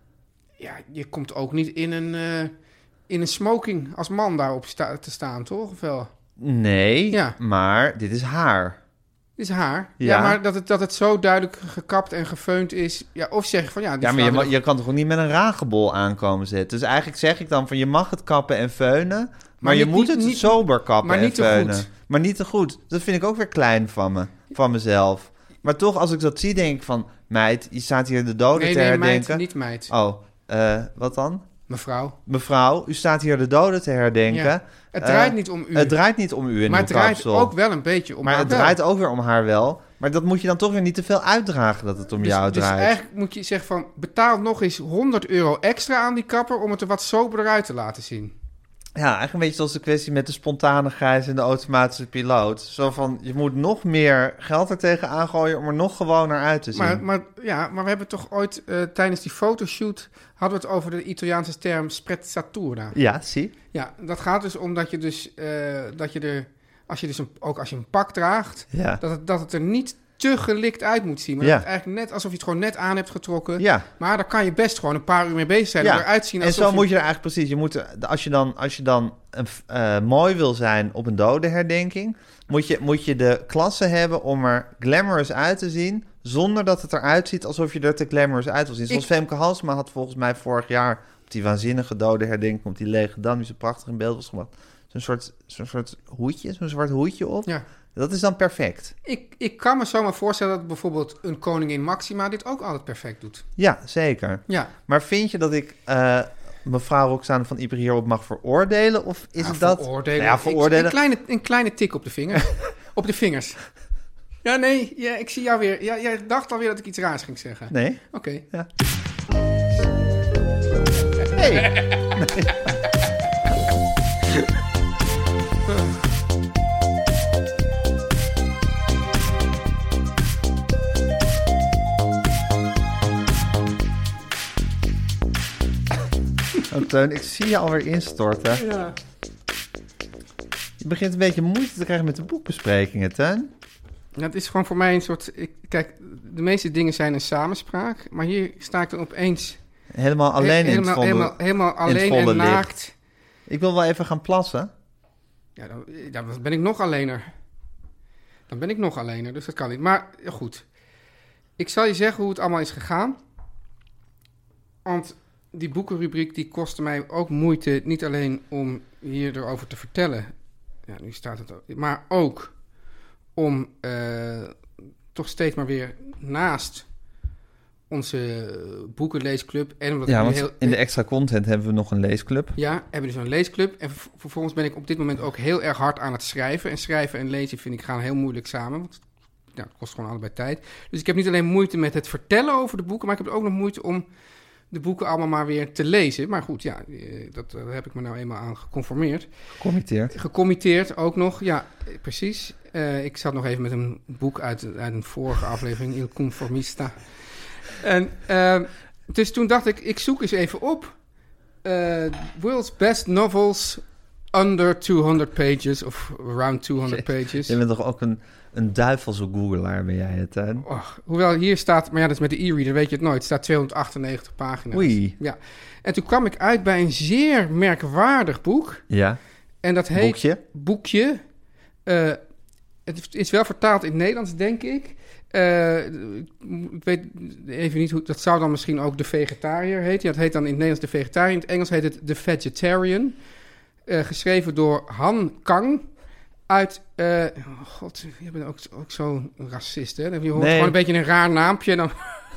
D: ja, je komt ook niet in een, uh, in een smoking als man daarop sta- te staan, toch? Of wel?
C: Nee,
D: Ja.
C: maar dit is haar.
D: Dit is haar. Ja,
C: Ja.
D: maar dat het, dat het zo duidelijk gekapt en gefeund is... Ja, of zeg je van, ja... Die
C: Ja, maar je,
D: vrouw
C: ma-
D: wil-
C: je kan toch ook niet met een ragebol aankomen zetten? Dus eigenlijk zeg ik dan van, je mag het kappen en feunen... maar,
D: Maar
C: je
D: niet-
C: moet
D: niet-
C: het
D: niet-
C: sober kappen
D: maar
C: en
D: niet te
C: feunen.
D: goed.
C: Maar niet te goed. Dat vind ik ook weer klein van me, van mezelf. Maar toch, als ik dat zie, denk ik van... meid, je staat hier de doden
D: Nee,
C: te
D: nee,
C: herdenken.
D: meid, niet meid.
C: Oh, uh, wat dan?
D: Mevrouw.
C: Mevrouw, u staat hier de doden te herdenken.
D: Ja. Het draait
C: Uh,
D: niet om u.
C: Het draait niet om u in
D: maar
C: uw
D: het draait
C: kapsel.
D: ook wel een beetje om
C: maar
D: haar
C: het
D: wel.
C: draait ook weer om haar wel. Maar dat moet je dan toch weer niet te veel uitdragen dat het om
D: Dus,
C: jou
D: dus
C: draait.
D: eigenlijk moet je zeggen van... betaal nog eens honderd euro extra aan die kapper... om het er wat soberder uit te laten zien.
C: Ja, eigenlijk een beetje zoals de kwestie met de spontane grijs en de automatische piloot. Zo van, je moet nog meer geld er tegenaan gooien om er nog gewoner uit te zien.
D: Maar, maar, ja, maar we hebben toch ooit uh, tijdens die fotoshoot... hadden we het over de Italiaanse term sprezzatura.
C: Ja, zie.
D: Ja, dat gaat dus om dat je dus... Uh, dat je er, als je dus een, ook als je een pak draagt...
C: Ja.
D: Dat, het, dat het er niet te gelikt uit moet zien. Maar
C: Ja.
D: dat het eigenlijk net alsof je het gewoon net aan hebt getrokken.
C: Ja.
D: Maar daar kan je best gewoon een paar uur mee bezig zijn.
C: Ja.
D: En eruit zien
C: En
D: alsof
C: zo moet je er eigenlijk precies... Je moet, als je dan, als je dan een, uh, mooi wil zijn op een dodenherdenking... Moet je, moet je de klasse hebben om er glamorous uit te zien... zonder dat het eruit ziet alsof je er te glamorous uit wil zien. Zoals
D: Ik-
C: Femke Halsema had volgens mij vorig jaar... op die waanzinnige dodenherdenking... op die lege dam die zo prachtig in beeld was gebracht... zo'n soort, zo'n soort hoedje, zo'n zwart hoedje op.
D: Ja.
C: Dat is dan perfect.
D: Ik, ik kan me zomaar voorstellen dat bijvoorbeeld een koningin Maxima dit ook altijd perfect doet.
C: Ja, zeker.
D: Ja.
C: Maar vind je dat ik uh, mevrouw Roxane van Ieper hierop mag veroordelen? Of is
D: Ja,
C: het dat?
D: veroordelen.
C: Nou ja,
D: Ik-
C: veroordelen.
D: een, kleine, een kleine tik op de vinger. op de vingers. Ja, nee, ja, ik zie jou weer. Ja, jij dacht alweer dat ik iets raars ging zeggen.
C: Nee.
D: Oké.
C: Ja. Hey. Oh, Teun, ik zie je alweer instorten.
D: Ja.
C: Je begint een beetje moeite te krijgen met de boekbesprekingen, Teun.
D: Ja, het is gewoon voor mij een soort... Ik, kijk, de meeste dingen zijn een samenspraak. Maar hier sta ik dan opeens...
C: Helemaal alleen
D: he-
C: in het
D: helemaal,
C: volle,
D: helemaal, helemaal
C: in het
D: alleen
C: volle
D: en
C: licht.
D: naakt.
C: Ik wil wel even gaan plassen.
D: Ja, dan, dan ben ik nog allener. Dan ben ik nog allener, dus dat kan niet. Maar ja, goed. Ik zal je zeggen hoe het allemaal is gegaan. Want die boekenrubriek die kostte mij ook moeite. Niet alleen om hier erover te vertellen. Ja, nu staat het ook. Maar ook om uh, toch steeds maar weer naast onze boekenleesclub. En omdat
C: Ja,
D: ik nu
C: want
D: heel,
C: in de extra content hebben we nog een leesclub.
D: Ja, hebben we dus een leesclub. En v- vervolgens ben ik op dit moment ook heel erg hard aan het schrijven. En schrijven en lezen vind ik gaan heel moeilijk samen. Want ja, het kost gewoon allebei tijd. Dus ik heb niet alleen moeite met het vertellen over de boeken, maar ik heb ook nog moeite om de boeken allemaal maar weer te lezen. Maar goed, ja, eh, dat, daar heb ik me nou eenmaal aan geconformeerd.
C: Gecommitteerd.
D: Gecommitteerd ook nog, ja, eh, precies. Uh, ik zat nog even met een boek uit, uit een vorige aflevering, Il Conformista. En uh, dus toen dacht ik, ik zoek eens even op. Uh, World's Best Novels under tweehonderd pages, of around tweehonderd pages.
C: Je bent toch ook een, een duivelse googelaar, ben jij het, Teun?
D: Och, hoewel hier staat, maar ja, dat is met de e-reader, weet je het nooit. Het staat tweehonderdachtennegentig pagina's.
C: Oei.
D: Ja. En toen kwam ik uit bij een zeer merkwaardig boek.
C: Ja.
D: En dat heet...
C: Boekje?
D: Boekje. Uh, het is wel vertaald in het Nederlands, denk ik. Uh, ik weet even niet hoe... Dat zou dan misschien ook De Vegetariër heten. Ja, het heet dan in het Nederlands De Vegetariër. In het Engels heet het The Vegetarian. Uh, geschreven door Han Kang. Uit... Uh, oh God, je bent ook, ook zo'n racist, hè? Je hoort
C: nee.
D: gewoon een beetje een raar naampje. En dan...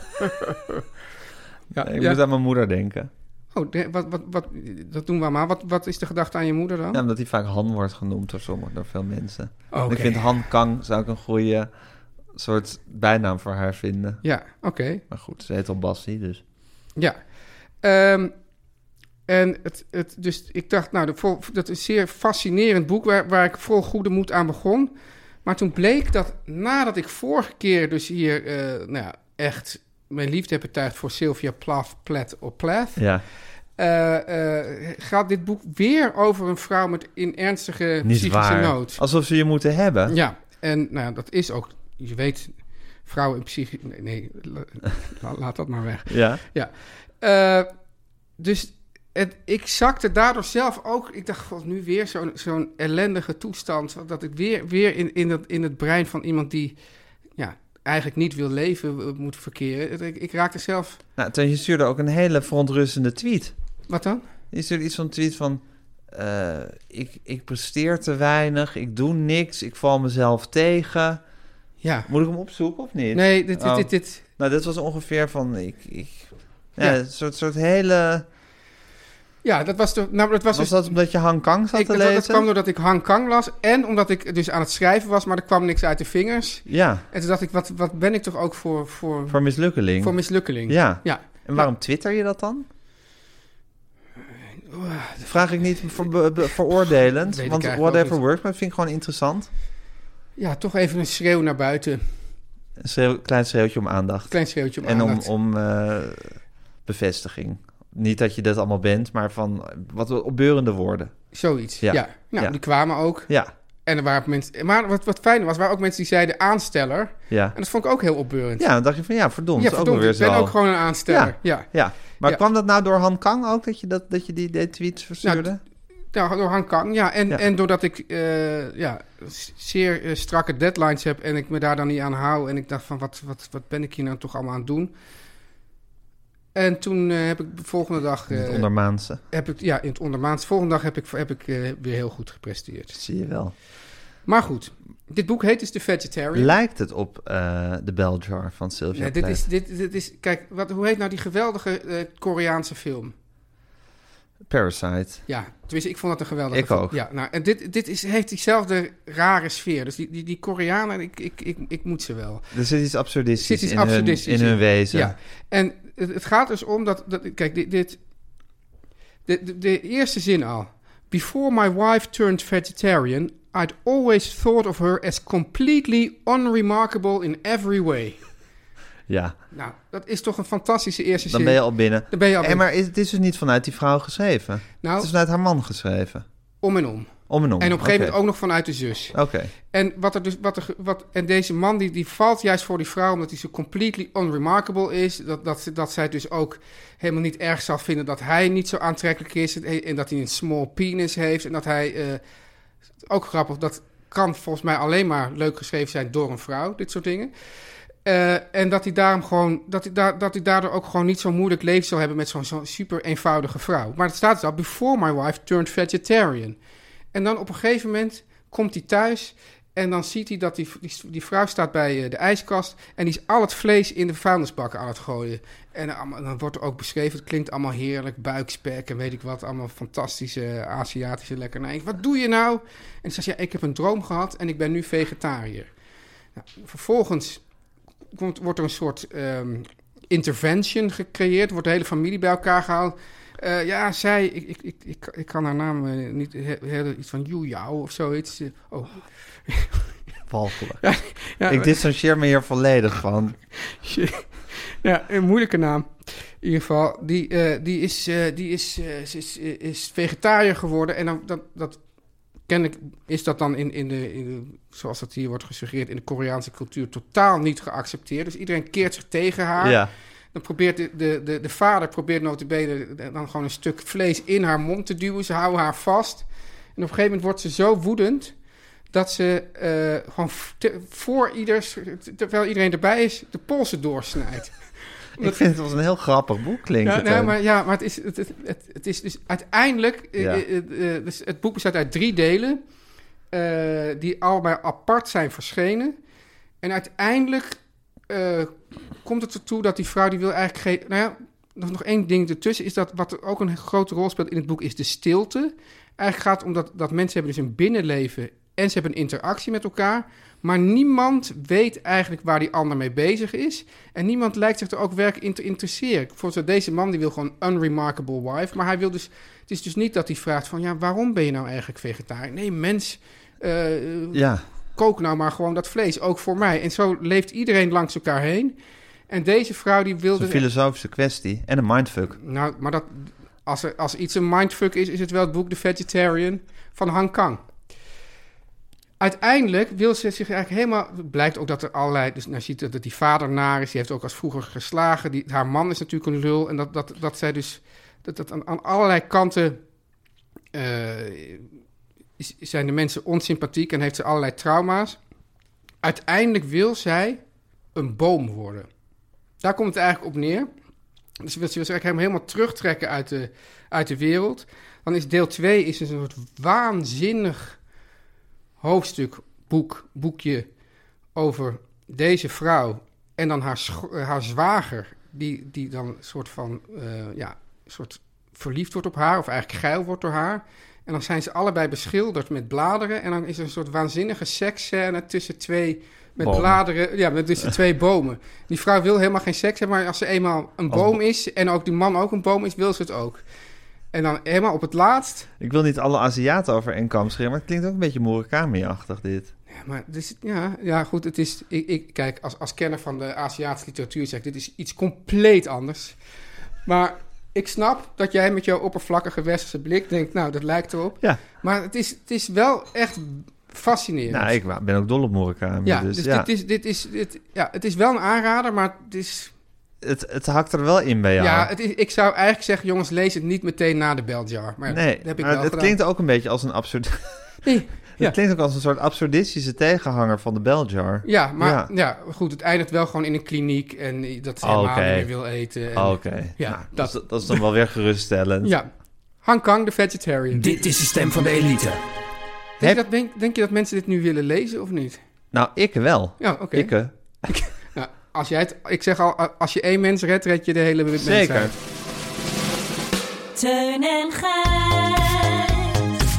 C: ja, ik
D: ja.
C: moet aan mijn moeder denken.
D: Oh, de, wat, wat, wat, dat doen we maar. Wat, wat is de gedachte aan je moeder dan?
C: Ja, omdat hij vaak Han wordt genoemd door sommigen, door veel mensen.
D: Okay.
C: Ik vind Han Kang zou ik een goede soort bijnaam voor haar vinden.
D: Ja, oké. Okay.
C: Maar goed, ze heet al Bassie, dus.
D: Ja. Um, en het, het, dus ik dacht, nou, de, dat is een zeer fascinerend boek waar, waar ik vol goede moed aan begon. Maar toen bleek dat nadat ik vorige keer dus hier, uh, nou ja, echt mijn liefde heb betuigd voor Sylvia Plath, Plath of Plath.
C: Ja.
D: Uh, uh, gaat dit boek weer over een vrouw met in ernstige
C: Niet
D: psychische
C: waar.
D: nood.
C: Alsof ze je moeten hebben.
D: Ja, en nou ja, dat is ook, je weet, vrouwen in psychische... Nee, nee la, laat dat maar weg.
C: Ja.
D: Ja. Uh, dus het, ik zakte daardoor zelf ook... Ik dacht, god, nu weer zo'n, zo'n ellendige toestand. Dat ik weer, weer in, in, het, in het brein van iemand die... ja, eigenlijk niet wil leven, moet verkeren. Ik, ik raakte zelf...
C: Nou, toen je stuurde ook een hele verontrustende tweet.
D: Wat dan?
C: Je stuurde iets van een tweet van... Uh, ik, ik presteer te weinig, ik doe niks, ik val mezelf tegen.
D: Ja.
C: Moet ik hem opzoeken of niet?
D: Nee, dit...
C: Oh.
D: dit, dit, dit.
C: Nou, dit was ongeveer van... Ik, ik, ja,
D: ja.
C: Een soort, soort hele...
D: Ja, dat was... De, nou, dat was,
C: was
D: dus,
C: dat omdat je Han Kang zat
D: ik,
C: te
D: dat,
C: lezen?
D: dat kwam doordat ik Han Kang las en omdat ik dus aan het schrijven was, maar er kwam niks uit de vingers.
C: Ja.
D: En toen dacht ik, wat, wat ben ik toch ook voor... Voor,
C: voor mislukkeling.
D: Voor mislukkeling.
C: Ja.
D: ja.
C: En waarom ja. twitter je dat dan? Vraag ik niet voor, be, be, veroordelend, want whatever works, maar dat vind ik gewoon interessant.
D: Ja, toch even een schreeuw naar buiten.
C: Een schreeuw, klein schreeuwtje om aandacht.
D: Klein schreeuwtje om
C: en
D: aandacht.
C: En om, om uh, bevestiging. Niet dat je dat allemaal bent, maar van wat opbeurende woorden.
D: Zoiets, ja. ja. Nou, ja. die kwamen ook.
C: Ja.
D: En er waren mensen... Maar wat, wat fijn was, waren ook mensen die zeiden aansteller.
C: Ja.
D: En dat vond ik ook heel opbeurend.
C: Ja, dan dacht je van, ja, verdomd.
D: Ja,
C: ook
D: verdomd,
C: weer
D: ik ben
C: zo.
D: ook gewoon een aansteller.
C: Ja.
D: Ja.
C: Ja, maar
D: Ja.
C: kwam dat nou door Han Kang ook, dat je, dat, dat je die, die tweets verstuurde?
D: Nou, door Han Kang, ja. En,
C: Ja.
D: en doordat ik uh, ja, zeer uh, strakke deadlines heb en ik me daar dan niet aan hou. En ik dacht van, wat, wat, wat ben ik hier nou toch allemaal aan het doen? En toen uh, heb ik de volgende dag... Uh,
C: In het ondermaanse.
D: Heb ik, ja, in het ondermaans. Volgende dag heb ik, heb ik uh, weer heel goed gepresteerd.
C: Zie je wel.
D: Maar goed, dit boek heet dus The Vegetarian.
C: Lijkt het op uh, The Bell Jar van Sylvia
D: Ja, dit
C: Plath?
D: is, dit, dit is, kijk, wat, hoe heet nou die geweldige uh, Koreaanse film?
C: Parasite.
D: Ja, tenminste, ik vond dat een geweldige
C: Ik
D: film.
C: ook.
D: Ja, nou, en dit, dit is, heeft diezelfde rare sfeer. Dus die, die, die Koreanen, ik, ik, ik, ik moet ze wel.
C: Er zit iets absurdistisch,
D: Zit iets
C: in,
D: absurdistisch
C: hun, in hun
D: in.
C: wezen.
D: Ja, en het, het gaat dus om dat... dat kijk, dit... dit de, de, de eerste zin al. Before my wife turned vegetarian, I'd always thought of her as completely unremarkable in every way.
C: Ja,
D: Nou, dat is toch een fantastische eerste
C: dan
D: zin.
C: ben je al binnen.
D: Dan ben je al
C: Hey,
D: binnen.
C: maar is, het is dus niet vanuit die vrouw geschreven.
D: Nou,
C: Het is vanuit haar man geschreven.
D: om en om.
C: Om en om.
D: En op een gegeven
C: Oké.
D: moment ook nog vanuit de zus.
C: Oké.
D: En, wat er dus, wat er, wat, en deze man die, die valt juist voor die vrouw omdat hij zo completely unremarkable is. Dat, dat, dat zij dus ook helemaal niet erg zal vinden dat hij niet zo aantrekkelijk is. En dat hij een small penis heeft. En dat hij, uh, ook grappig, dat kan volgens mij alleen maar leuk geschreven zijn door een vrouw. Dit soort dingen. Uh, en dat hij daarom gewoon, dat hij, da- dat hij daardoor ook gewoon niet zo'n moeilijk leven zal hebben met zo'n, zo'n super eenvoudige vrouw. Maar het staat dus al, before my wife turned vegetarian. En dan op een gegeven moment komt hij thuis en dan ziet hij dat die, die, die vrouw staat bij uh, de ijskast en die is al het vlees in de vuilnisbak aan het gooien. En uh, dan wordt er ook beschreven, het klinkt allemaal heerlijk, buikspek en weet ik wat, allemaal fantastische uh, Aziatische lekkernijen. Wat doe je nou? En dan zegt ja, ik heb een droom gehad en ik ben nu vegetariër. Nou, vervolgens komt, wordt er een soort um, intervention gecreëerd, wordt de hele familie bij elkaar gehaald. Uh, ja, zij, ik, ik, ik, ik, ik kan haar naam uh, niet, he, he, iets van Yu Yao of zoiets. Uh, oh.
C: Walgelijk.
D: Ja, ja,
C: ik distancieer me hier volledig van.
D: Ja, een moeilijke naam. In ieder geval, die, uh, die, is, uh, die is, uh, is, is, is vegetariër geworden. En dan, dat, dat kennelijk is dat dan in, in, de, in de, zoals dat hier wordt gesuggereerd, in de Koreaanse cultuur totaal niet geaccepteerd. Dus iedereen keert zich tegen haar.
C: Ja.
D: Dan probeert de, de, de, de vader probeert nota bene dan gewoon een stuk vlees in haar mond te duwen. Ze houden haar vast. En op een gegeven moment wordt ze zo woedend dat ze uh, gewoon te, voor ieders, terwijl iedereen erbij is, de polsen doorsnijdt.
C: Ik vind het als een heel grappig boek klinkt.
D: Ja,
C: het
D: nee,
C: ook.
D: maar, ja, maar het is, het, het, het, het is dus uiteindelijk...
C: Ja.
D: Uh, uh, uh, dus het boek bestaat uit drie delen, uh, die allebei apart zijn verschenen. En uiteindelijk uh, komt het ertoe dat die vrouw, die wil eigenlijk geen... Nou ja, nog, nog één ding ertussen is dat wat er ook een grote rol speelt in het boek is de stilte. Eigenlijk gaat het om dat, dat mensen hebben dus een binnenleven en ze hebben een interactie met elkaar, maar niemand weet eigenlijk waar die ander mee bezig is. En niemand lijkt zich er ook werkelijk in te interesseren. Bijvoorbeeld deze man die wil gewoon unremarkable wife, maar hij wil dus, het is dus niet dat hij vraagt van, ja, waarom ben je nou eigenlijk vegetariër? Nee, mens, uh,
C: ja.
D: kook nou maar gewoon dat vlees, ook voor mij. En zo leeft iedereen langs elkaar heen. En deze vrouw die
C: Het
D: wilde...
C: is een filosofische kwestie en een mindfuck.
D: Nou, maar dat, als, er, als iets een mindfuck is, is het wel het boek The Vegetarian van Han Kang. Uiteindelijk wil ze zich eigenlijk helemaal... Het blijkt ook dat er allerlei... Dus nou, je ziet dat die vader naar is. Die heeft ook als vroeger geslagen. Die, haar man is natuurlijk een lul. En dat, dat, dat zij dus... Dat, dat aan, aan allerlei kanten... Uh, is, zijn de mensen onsympathiek en heeft ze allerlei trauma's. Uiteindelijk wil zij een boom worden. Daar komt het eigenlijk op neer. Dus ze wil zich eigenlijk helemaal terugtrekken uit de, uit de wereld. Dan is deel twee is een soort waanzinnig hoofdstuk, boek, boekje over deze vrouw en dan haar, scho- haar zwager, die, die dan een soort van, uh, ja, een soort verliefd wordt op haar, of eigenlijk geil wordt door haar. En dan zijn ze allebei beschilderd met bladeren en dan is er een soort waanzinnige seksscène tussen twee, met
C: bomen.
D: bladeren, ja, met tussen twee bomen. Die vrouw wil helemaal geen seks hebben, maar als ze eenmaal een
C: Als
D: boom
C: bo-
D: is en ook die man ook een boom is, wil ze het ook. En dan helemaal op het laatst...
C: Ik wil niet alle Aziaten over één kam scheren, maar het klinkt ook een beetje Murakami-achtig dit.
D: Ja, maar dus, ja, ja, goed, het is... Ik, ik, kijk, als, als kenner van de Aziatische literatuur zeg ik, dit is iets compleet anders. Maar ik snap dat jij met jouw oppervlakkige westerse blik denkt, nou, dat lijkt erop.
C: Ja.
D: Maar het is, het is wel echt Fascinerend.
C: Nou, ik ben ook dol op Murakami.
D: ja,
C: dus,
D: dus
C: ja.
D: Dit is, dit is, dit, ja, het is wel een aanrader, maar het is...
C: Het, het hakt er wel in bij jou.
D: Ja, het is, ik zou eigenlijk zeggen, jongens, lees het niet meteen na de Beljar. Maar
C: nee,
D: dat heb ik
C: maar
D: wel
C: het
D: gedaan.
C: klinkt ook een beetje als een absurd...
D: Nee,
C: Het
D: ja.
C: klinkt ook als een soort absurdistische tegenhanger van de Beljar.
D: Ja, maar
C: Ja.
D: ja. goed, het eindigt wel gewoon in een kliniek en dat ze
C: Oh,
D: helemaal
C: oké.
D: niet meer wil eten. En,
C: Oh, Oké,
D: Ja,
C: nou,
D: dat-
C: dat, is, dat is dan wel weer geruststellend.
D: Ja, Han Kang, de vegetarian.
E: Dit is de stem van de elite.
D: Denk,
C: Heb-
D: je dat, denk, denk je dat mensen dit nu willen lezen of niet?
C: Nou, ik wel.
D: Ja, oké.
C: Ik, eh,
D: Nou, als jij het, ik zeg al, als je één mens redt, red je de hele mensheid.
C: zeker.
F: Teun en Gijs.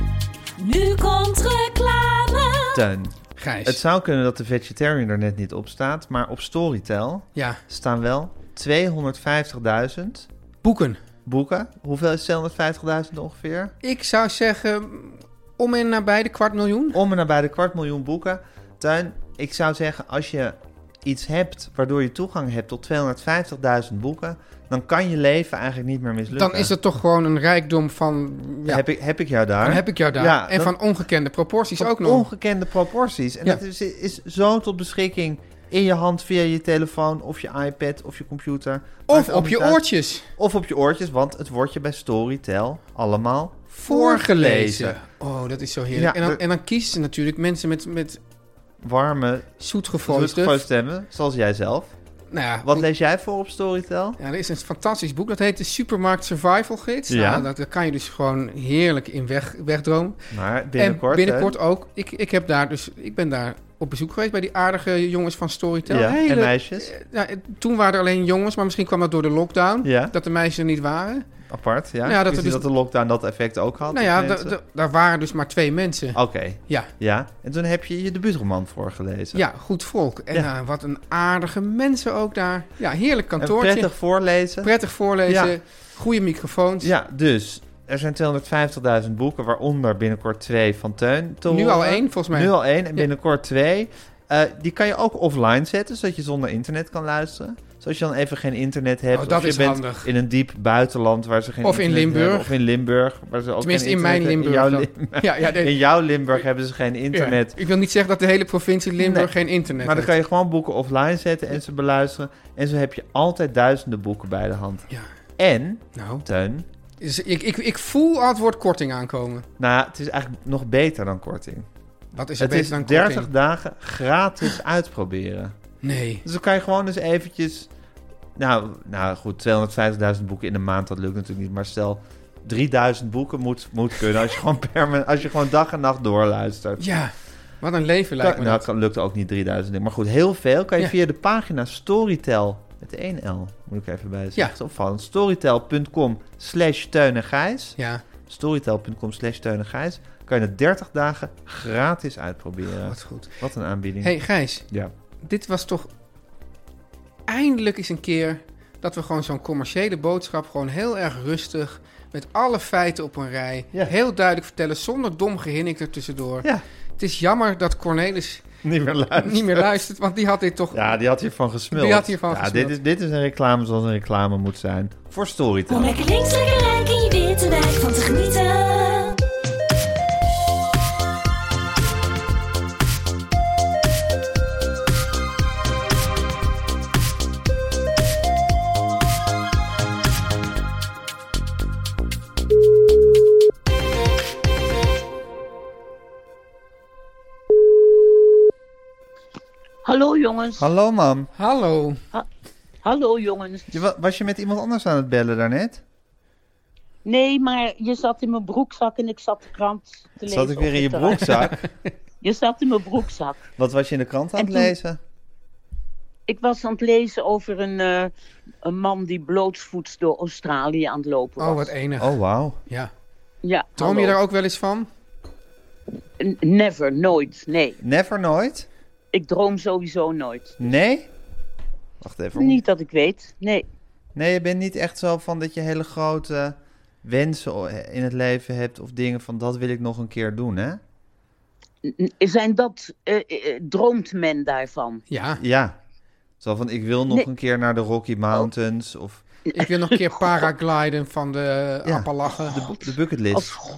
F: Nu komt reclame.
C: Teun.
D: Gijs.
C: Het zou kunnen dat de vegetarian er net niet op staat, maar op Storytel
D: Ja,
C: staan wel tweehonderdvijftigduizend
D: boeken.
C: boeken. Hoeveel is tweehonderdvijftigduizend ongeveer?
D: Ik zou zeggen, om en nabij de kwart miljoen.
C: Om en nabij de kwart miljoen boeken. Teun, ik zou zeggen, als je iets hebt waardoor je toegang hebt tot tweehonderdvijftigduizend boeken, dan kan je leven eigenlijk niet meer mislukken.
D: Dan is het toch gewoon een rijkdom van... Ja,
C: Heb ik, heb ik jou daar?
D: dan heb ik jou daar.
C: Ja,
D: en
C: dan-
D: van ongekende proporties
C: Van
D: ook nog.
C: ongekende proporties. En
D: Ja.
C: dat is, is zo tot beschikking in je hand via je telefoon of je iPad of je computer.
D: Of
C: Maakt
D: op
C: allemaal
D: je
C: niet uit.
D: oortjes.
C: Of op je oortjes, want het wordt je bij Storytel allemaal
D: Voorgelezen. Oh, dat is zo heerlijk.
C: Ja,
D: en, dan,
C: de-
D: en dan kiezen ze natuurlijk mensen met, met
C: Warme,
D: zoetgevooid
C: zoetgevooid
D: stuff.
C: stemmen, zoals jij zelf.
D: Nou ja,
C: Wat lees jij voor op Storytel?
D: ja, er is een fantastisch boek. Dat heet de Supermarkt Survival Gids.
C: Ja.
D: Nou, dat, daar kan je dus gewoon heerlijk in weg, wegdromen.
C: Maar binnenkort...
D: en binnenkort
C: hè?
D: ook. Ik, ik, heb daar dus, ik ben daar op bezoek geweest bij die aardige jongens van Storytel.
C: Ja,
D: Hele-
C: en meisjes.
D: eh, Ja, toen waren er alleen jongens, maar misschien kwam dat door de lockdown.
C: Ja.
D: Dat de meisjes er niet waren.
C: Apart, ja.
D: Ja, dat
C: dat,
D: er dus-
C: dat de lockdown dat effect ook had.
D: Nou
C: op
D: ja,
C: mensen?
D: da- da- daar waren dus maar twee mensen.
C: Oké,
D: Ja,
C: ja. En toen heb je je debuutroman voorgelezen.
D: ja, goed volk. En
C: Ja.
D: eh, wat een aardige mensen ook daar. Ja, heerlijk
C: En
D: kantoortje.
C: prettig voorlezen.
D: Prettig voorlezen.
C: Ja.
D: Goede microfoons.
C: Ja, dus er zijn tweehonderdvijftigduizend boeken, waaronder binnenkort twee van Teun te
D: Nu
C: horen.
D: al één, volgens mij.
C: Nu al één en
D: Ja.
C: binnenkort twee. Eh, die kan je ook offline zetten, zodat je zonder internet kan luisteren. Dus als je dan even geen internet hebt,
D: Oh, dat
C: of je
D: is
C: bent
D: handig.
C: in een diep buitenland waar ze geen
D: Of in
C: internet
D: Limburg.
C: hebben, of in Limburg, waar ze ook
D: Tenminste,
C: geen
D: in mijn
C: internet
D: Limburg.
C: hebben.
D: dan.
C: In jouw, Lim-
D: Ja, ja, de-
C: in jouw Limburg hebben ze geen internet.
D: ja. Ik wil niet zeggen dat de hele provincie Limburg
C: Nee,
D: geen internet
C: Maar dan
D: heeft.
C: kan je gewoon boeken offline zetten en ze beluisteren. En zo heb je altijd duizenden boeken bij de hand.
D: Ja,
C: En,
D: nou.
C: Teun,
D: Dus ik, ik, ik voel al het woord korting aankomen.
C: nou, het is eigenlijk nog beter dan korting.
D: Wat is er
C: Het
D: beter
C: is
D: dan
C: dertig
D: korting?
C: dagen gratis uitproberen.
D: Nee.
C: Dus dan kan je gewoon eens eventjes... Nou, nou goed, tweehonderdvijftigduizend boeken in een maand, dat lukt natuurlijk niet. Maar stel, drieduizend boeken moet, moet kunnen als je, gewoon permanent, als je gewoon dag en nacht doorluistert.
D: Ja, wat een leven lijkt me
C: Kan, nou,
D: dat.
C: kan, lukt ook niet drieduizend dingen. Maar goed, heel veel kan je
D: Ja.
C: via de pagina Storytel, met één L, moet ik even bij zeggen.
D: Ja.
C: Dat is opvallend. Storytel.com slash Teun en Gijs.
D: Ja,
C: Storytel.com slash Teun en Gijs. Kan je het dertig dagen gratis uitproberen.
D: wat goed.
C: Wat een aanbieding.
D: Hey Gijs,
C: Ja.
D: dit was toch eindelijk eens een keer dat we gewoon zo'n commerciële boodschap gewoon heel erg rustig met alle feiten op een rij
C: Ja.
D: heel duidelijk vertellen zonder dom gehinnik er tussendoor.
C: Ja,
D: Het is jammer dat Cornelis
C: niet meer luisteren.
D: niet meer luistert, want die had dit toch...
C: Ja, die had hiervan gesmuld.
D: Die had hiervan
C: ja,
D: gesmuld.
C: Dit is, dit is een reclame zoals een reclame moet zijn. Voor
F: Om
C: Storytel.
F: lekker links, lekker rijk in je witte wijk van te genieten.
G: Hallo jongens.
C: Hallo, mam.
D: Hallo.
G: Hallo jongens.
C: Je, wa- was je met iemand anders aan het bellen daarnet?
G: Nee, maar je zat in mijn broekzak en ik zat de krant te lezen.
C: Zat ik weer
G: op
C: in je
G: het terras.
C: broekzak?
G: Je zat in mijn broekzak.
C: Wat was je in de krant aan
G: En
C: het
G: toen-
C: lezen?
G: Ik was aan het lezen over een, eh, een man die blootsvoets door Australië aan het lopen was.
D: Oh, wat enig.
C: Oh, wauw.
D: Ja.
G: Ja,
D: Droom je
G: hallo.
D: daar ook wel eens van?
G: N- Never, nooit, nee.
C: Never nooit?
G: Ik droom sowieso nooit.
C: Nee? Wacht even.
G: Niet dat ik weet, nee.
C: Nee, je bent niet echt zo van dat je hele grote wensen in het leven hebt of dingen van dat wil ik nog een keer doen, hè?
G: N- Zijn dat, eh, eh, droomt men daarvan?
D: Ja.
C: Ja. Zo van ik wil nog
G: Nee.
C: een keer naar de Rocky Mountains of
D: Ik wil nog een keer paragliden van de
C: Ja.
D: Appalachen.
C: de, de bucketlist.
G: Als,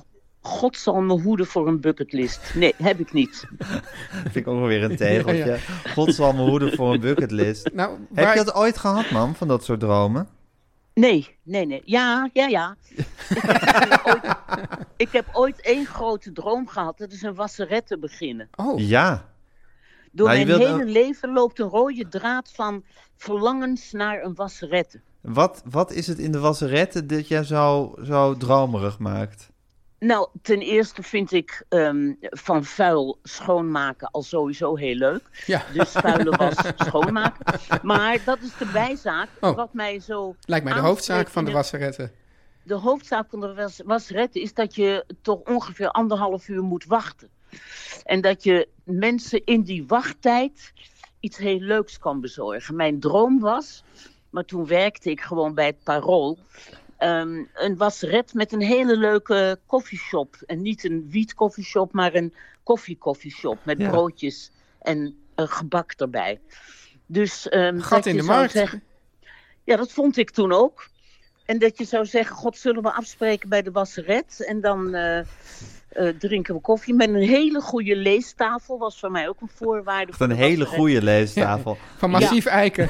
G: God zal me hoeden voor een bucketlist. Nee, heb ik niet.
C: Vind ik ook wel weer een tegeltje.
D: Ja,
C: God zal me hoeden voor een bucketlist.
D: Nou,
C: Heb
D: waar
C: je
D: ik-
C: dat ooit gehad, man, van dat soort dromen?
G: Nee, nee, nee. Ja, ja, ja. ik, heb ooit, ik heb ooit één grote droom gehad. Dat is een wasseret te beginnen.
D: Oh,
C: Ja.
G: Door
C: Nou, je
G: mijn
C: wilt-
G: hele leven loopt een rode draad van verlangens naar een wasserette.
C: Wat, wat is het in de wasseretten dat jij zo, zo dromerig maakt?
G: Nou, ten eerste vind ik ehm, van vuil schoonmaken al sowieso heel leuk.
D: ja.
G: Dus vuile was schoonmaken. Maar dat is de bijzaak.
D: Oh.
G: Wat mij zo
D: Lijkt mij de
G: aanspreekt
D: hoofdzaak van
G: in
D: de
G: het-
D: wasseretten.
G: De hoofdzaak van de was, wasseretten is dat je toch ongeveer anderhalf uur moet wachten. En dat je mensen in die wachttijd iets heel leuks kan bezorgen. Mijn droom was, maar toen werkte ik gewoon bij het Parool, um, een wasseret met een hele leuke koffieshop. En niet een wietkoffieshop, maar een koffiekoffieshop met
C: Ja.
G: broodjes en een gebak erbij. Dus, um,
D: Gat
G: dat
D: in
G: je
D: de
G: zou
D: markt.
G: zeggen- ja, dat vond ik toen ook. En dat je zou zeggen, god, zullen we afspreken bij de wasseret? En dan uh, uh, drinken we koffie. Met een hele goede leestafel was voor mij ook een voorwaarde.
C: Echt
G: voor
C: een
G: de
C: hele
G: wasseret.
C: goede leestafel.
D: Van Massief Eiken.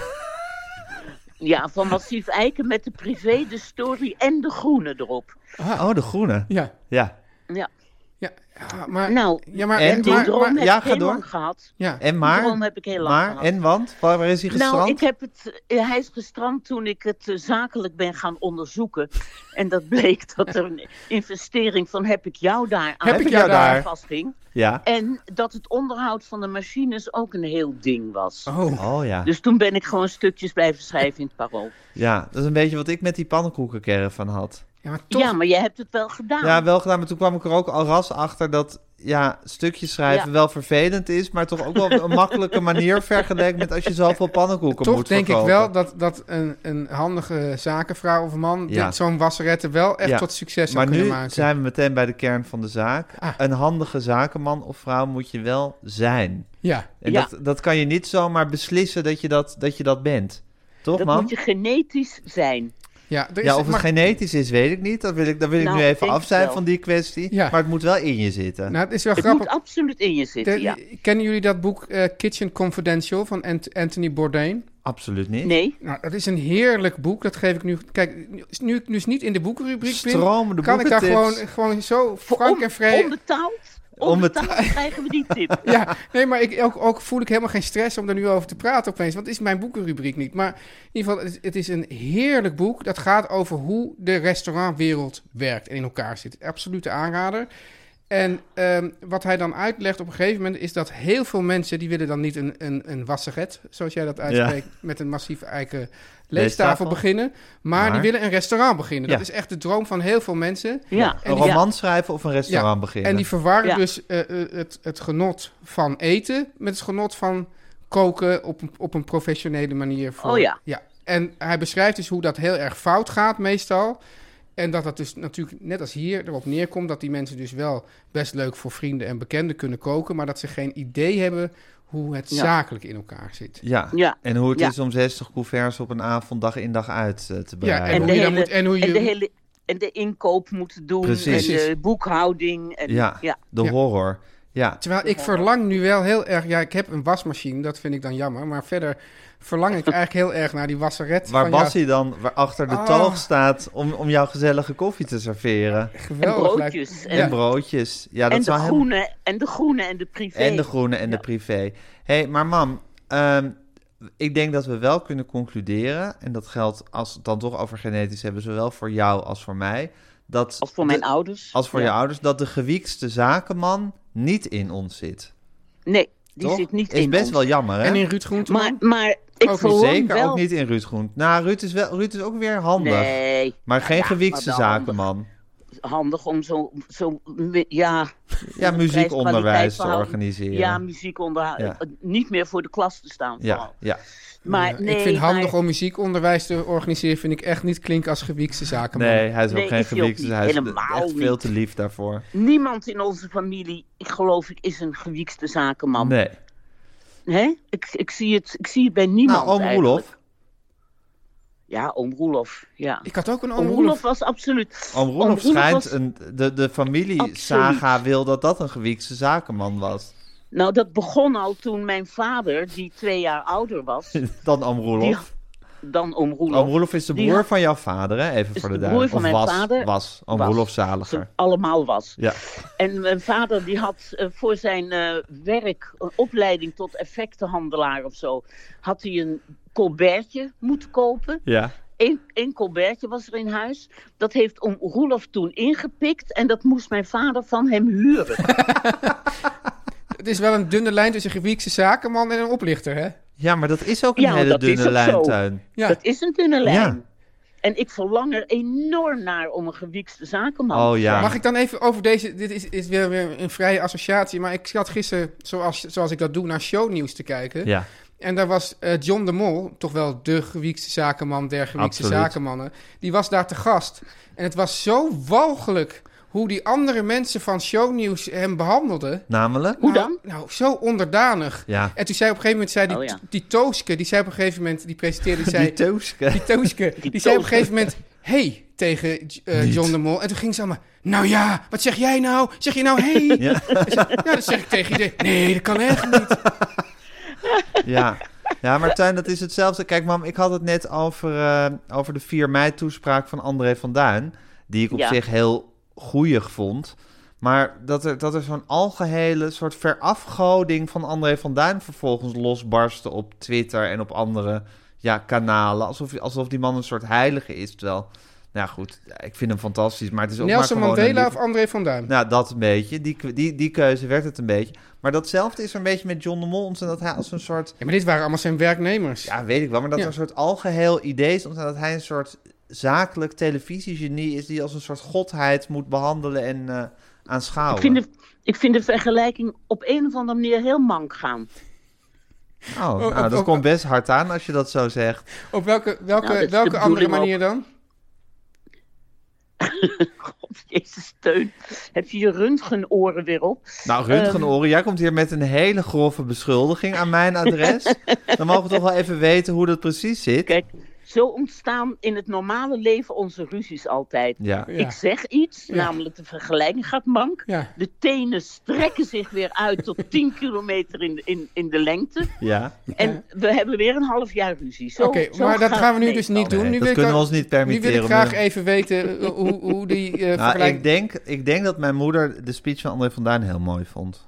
G: Ja, van Massief Eiken met de privé, de story en de groene erop.
C: Oh, de groene.
D: Ja.
C: Ja.
G: Ja.
D: Ja, ja, maar...
G: Nou,
D: ja, maar,
C: en
G: die
C: maar-
G: droom
C: maar-
G: heb
C: ja,
G: ik
C: ga
G: heel
C: door.
G: lang gehad.
D: ja.
C: En
G: Die
C: maar?
G: droom heb ik heel lang
C: Maar,
G: gehad.
C: en want? Waar, waar is hij gestrand?
G: Nou, ik heb het, uh, hij is gestrand toen ik het uh, zakelijk ben gaan onderzoeken. En dat bleek dat er een investering van heb ik jou daar aan
D: Heb ik jou daar?
G: vasthing.
C: Ja.
G: En dat het onderhoud van de machines ook een heel ding was.
D: Oh,
C: Oh ja.
G: Dus toen ben ik gewoon stukjes blijven schrijven in het Parool.
C: Ja, dat is een beetje wat ik met die pannenkoekencaravan had.
D: ja, maar toch...
G: Ja, maar jij hebt het wel gedaan.
C: Ja, wel gedaan, maar toen kwam ik er ook al ras achter dat ja, stukjes schrijven
G: Ja.
C: wel vervelend is, maar toch ook wel een makkelijke manier vergeleken met als je zoveel pannenkoeken
D: Toch
C: moet
D: denk
C: verkopen.
D: ik wel dat, dat een, een handige zakenvrouw of man
C: Ja.
D: dit- zo'n wasserette wel echt
C: Ja.
D: tot succes zou
C: Maar
D: kunnen
C: nu
D: maken.
C: zijn we meteen bij de kern van de zaak.
D: Ah.
C: Een handige zakenman of vrouw moet je wel zijn.
D: Ja,
C: En
G: Ja.
C: dat, dat kan je niet zomaar beslissen dat je dat, dat, je dat bent. Toch,
G: Dat
C: man?
G: moet je genetisch zijn.
D: ja, er is,
C: Ja, of het
D: maar-
C: genetisch is, weet ik niet. Dat wil ik, daar wil ik
G: Nou,
C: nu
G: ik
C: even
G: denk
C: af
G: het
C: zijn
G: wel.
C: van die kwestie.
D: Ja.
C: Maar het moet wel in je zitten.
D: Nou, het is wel
G: Het
D: grappig.
G: moet absoluut in je zitten,
D: De-
G: ja.
D: Kennen jullie dat boek eh, Kitchen Confidential van Ant- Anthony Bourdain?
C: Absoluut niet.
G: Nee?
D: Nou, dat is een heerlijk boek. Dat geef ik nu... Kijk, nu ik dus niet in de boekenrubriek ben,
C: Stromende
D: kan ik daar
C: boekentips.
D: gewoon, gewoon zo frank
G: On-
D: en vrij...
G: Onbetaald?
C: Onbetaald.
G: Onbetaald krijgen we die tip.
D: Ja, nee, maar ik, ook, ook voel ik helemaal geen stress om er nu over te praten opeens. Want het is mijn boekenrubriek niet. Maar in ieder geval, het is, het is een heerlijk boek. Dat gaat over hoe de restaurantwereld werkt en in elkaar zit. Absolute aanrader. En ehm, wat hij dan uitlegt op een gegeven moment is dat heel veel mensen die willen dan niet een, een, een wasseret, zoals jij dat uitspreekt, met een massief eiken leestafel
C: Leestafel.
D: beginnen. Maar,
C: Maar?
D: die willen een restaurant beginnen. Dat
C: Ja.
D: is echt de droom van heel veel mensen.
G: Ja.
D: En
C: Een
D: die-
C: roman schrijven of een restaurant beginnen.
D: En die verwarren
G: Ja.
D: dus eh, eh, het, het genot van eten met het genot van koken op een, op een professionele manier. Voor,
G: Oh ja.
D: ja. En hij beschrijft dus hoe dat heel erg fout gaat meestal. En dat dat dus natuurlijk, net als hier, erop neerkomt dat die mensen dus wel best leuk voor vrienden en bekenden kunnen koken, maar dat ze geen idee hebben hoe het
G: Ja.
D: zakelijk in elkaar zit.
C: Ja.
G: Ja.
C: En hoe het
G: Ja.
C: is om zestig couverts op een avond dag in dag uit eh, te
D: Ja,
C: bereiden.
D: en
G: En
D: hoe
G: de
D: je dan
G: hele-
D: moet en hoe je
G: En de, hele, en de inkoop moeten doen.
C: Precies.
G: En de boekhouding. En,
C: ja,
G: ja.
C: de
D: Ja.
C: horror. Ja,
D: Terwijl ik verlang nu wel heel erg... Ja, ik heb een wasmachine, dat vind ik dan jammer. Maar verder verlang ik eigenlijk heel erg naar die wasseret.
C: waar
D: van jou.
C: Bassie dan waar achter de
D: Oh.
C: toog staat om, om jouw gezellige koffie te serveren.
G: En
D: Geweldig. lijkt-
G: broodjes.
C: En
G: En,
C: broodjes. Ja, dat
G: en, de
C: zou helemaal-
G: groene, en de groene en de privé.
C: En de groene en de
G: Ja.
C: privé. Hé, hey, maar mam, ehm, ik denk dat we wel kunnen concluderen, en dat geldt als we het dan toch over genetisch hebben, zowel voor jou als voor mij, dat
G: Als voor mijn
C: de-
G: ouders.
C: als voor
G: Ja.
C: je ouders, dat de gewiekste zakenman niet in ons zit.
G: Nee, die
C: Toch?
G: zit niet
C: is
G: in
C: best
G: ons.
C: wel jammer, hè?
D: En in Ruud Groenteman?
G: Maar, maar ik
D: Ook niet.
G: verlang
C: Zeker
G: wel...
C: ook niet in Ruud Groen. Nou, Ruud is, wel, Ruud is ook weer handig.
G: Nee,
C: Maar geen
G: ja,
C: gewiekste
G: maar wel
C: zakenman.
G: handig om zo... zo ja,
C: Ja, muziekonderwijs te
G: prijs-kwaliteitsverhouding.
C: organiseren.
G: Ja, muziekonderwijs.
C: Ja.
G: Niet meer voor de klas te staan.
C: ja,
G: vooral.
C: ja.
G: Maar
D: Ja,
G: nee,
D: ik vind handig
G: maar
D: om muziekonderwijs te organiseren, vind ik echt niet klinken als gewiekste zakenman.
C: Nee, hij is ook
G: Nee,
C: geen
G: is hij ook
C: gewiekste.
G: niet.
C: Hij is
G: Helemaal
C: echt veel
G: niet.
C: te lief daarvoor.
G: niemand in onze familie, ik geloof ik, is een gewiekste zakenman.
C: Nee.
G: Hè? Ik, ik, zie het, ik zie het bij niemand
C: Nou, oom
G: eigenlijk.
C: Roelof.
G: Ja, oom Roelof, ja.
D: Ik had ook een
G: Oom
D: oom
G: Roelof
D: Roelof.
G: was absoluut...
C: Oom Roelof
G: Roelof
C: schijnt,
G: was-
C: een, de, de familiesaga wil dat dat een gewiekste zakenman was.
G: Nou, dat begon al toen mijn vader, die twee jaar ouder was,
C: Dan oom
G: die,
C: Roelof.
G: dan oom Roelof.
C: Oom Roelof is de
G: Die
C: broer
G: had-
C: van jouw vader, hè? Even
G: is
C: voor de
G: de broer
C: duidelijkheid.
G: van
C: Of
G: mijn
C: was,
G: vader.
C: was. Oom
G: Was.
C: Roelof
G: Ze
C: zaliger.
G: allemaal was.
C: Ja.
G: En mijn vader die had eh, voor zijn eh, werk, een opleiding tot effectenhandelaar of zo, had hij een colbertje moeten kopen.
C: Ja.
G: Eén één colbertje was er in huis. Dat heeft oom Roelof toen ingepikt en dat moest mijn vader van hem huren.
D: Het is wel een dunne lijn tussen een gewiekste zakenman en een oplichter, hè?
C: Ja, maar dat is ook een
G: Ja,
C: hele
G: dat is
C: dunne
G: ook
C: lijn,
G: zo.
C: Teun.
D: Ja.
G: Dat is een dunne lijn.
C: Ja.
G: En ik verlang er enorm naar om een gewiekste zakenman
C: Oh
G: te
C: ja.
G: zijn.
D: Mag ik dan even over deze... Dit is, is weer, weer een vrije associatie, maar ik zat gisteren, zoals, zoals ik dat doe, naar shownieuws te kijken.
C: Ja.
D: En daar was eh, John de Mol, toch wel de gewiekste zakenman der gewiekste
C: Absoluut.
D: zakenmannen. Die was daar te gast. En het was zo walgelijk hoe die andere mensen van shownieuws hem behandelden.
C: Namelijk?
G: Hoe
D: Nou,
G: dan?
D: Nou, zo onderdanig.
C: Ja.
D: En toen zei op een gegeven moment, zei die,
G: Oh ja.
D: die Tooske, die zei op een gegeven moment, die presenteerde, die zei...
C: Die Tooske.
D: Die Tooske, die, zei op een gegeven moment... Hey, tegen eh, John de Mol. En toen ging ze allemaal... Nou ja, wat zeg jij nou? Zeg je nou hey?
C: Ja.
D: Ja, dat zeg ik tegen iedereen. Nee, dat kan echt niet.
C: Ja. Ja, maar Teun, dat is hetzelfde. Kijk, mam, ik had het net over, eh, over de vier mei toespraak van André van Duin. Die ik op
G: Ja.
C: zich heel goeig vond. Maar dat er, dat er zo'n algehele soort verafgoding van André van Duin vervolgens losbarstte op Twitter en op andere ja, kanalen. Alsof, alsof die man een soort heilige is. Terwijl, nou ja, goed, ik vind hem fantastisch. Maar het is ook
D: Nelson
C: maar gewoon een
D: Mandela
C: lief-
D: of André van Duin?
C: Nou, dat een beetje. Die, die, die keuze werd het een beetje. Maar datzelfde is er een beetje met John de Mol. Ontstaan dat hij als een soort...
D: Ja, maar dit waren allemaal zijn werknemers.
C: Ja, weet ik wel. Maar dat
D: Ja.
C: er een soort algeheel idee is ontstaan dat hij een soort zakelijk televisiegenie is die als een soort godheid moet behandelen en eh aanschouwen.
G: Ik vind, de, ik vind de vergelijking op een of andere manier heel mank gaan.
C: Oh, nou,
D: op-
C: dat
D: op-
C: komt best hard aan als je dat zo zegt.
D: Op welke, welke,
G: Nou, dat is de
D: welke andere
G: bedoeling
D: manier dan?
G: God, Jezus steun. Heb je je röntgenoren weer op?
C: Nou, röntgenoren, jij komt hier met een hele grove beschuldiging aan mijn adres. Dan mogen we toch wel even weten hoe dat precies zit.
G: Kijk, zo ontstaan in het normale leven onze ruzies altijd.
C: Ja.
D: Ja.
G: Ik zeg iets,
D: Ja.
G: namelijk de vergelijking gaat mank.
D: Ja.
G: De tenen strekken zich weer uit tot tien kilometer in de, in, in de lengte.
C: Ja.
G: En we hebben weer een half jaar ruzie. Zo-
D: Oké,
G: zo
D: maar dat
G: gaat
D: gaan we nu
G: het
D: dus
G: meestal.
D: niet doen.
C: Nee,
D: nu
C: dat
D: wil ik
C: kunnen we
D: dan-
C: ons niet
D: Nu wil
C: permitteren.
D: ik graag
C: We-
D: even weten uh, hoe, hoe die eh
C: Nou,
D: vergelijking...
C: ik denk, ik denk dat mijn moeder de speech van André van Duin heel mooi vond.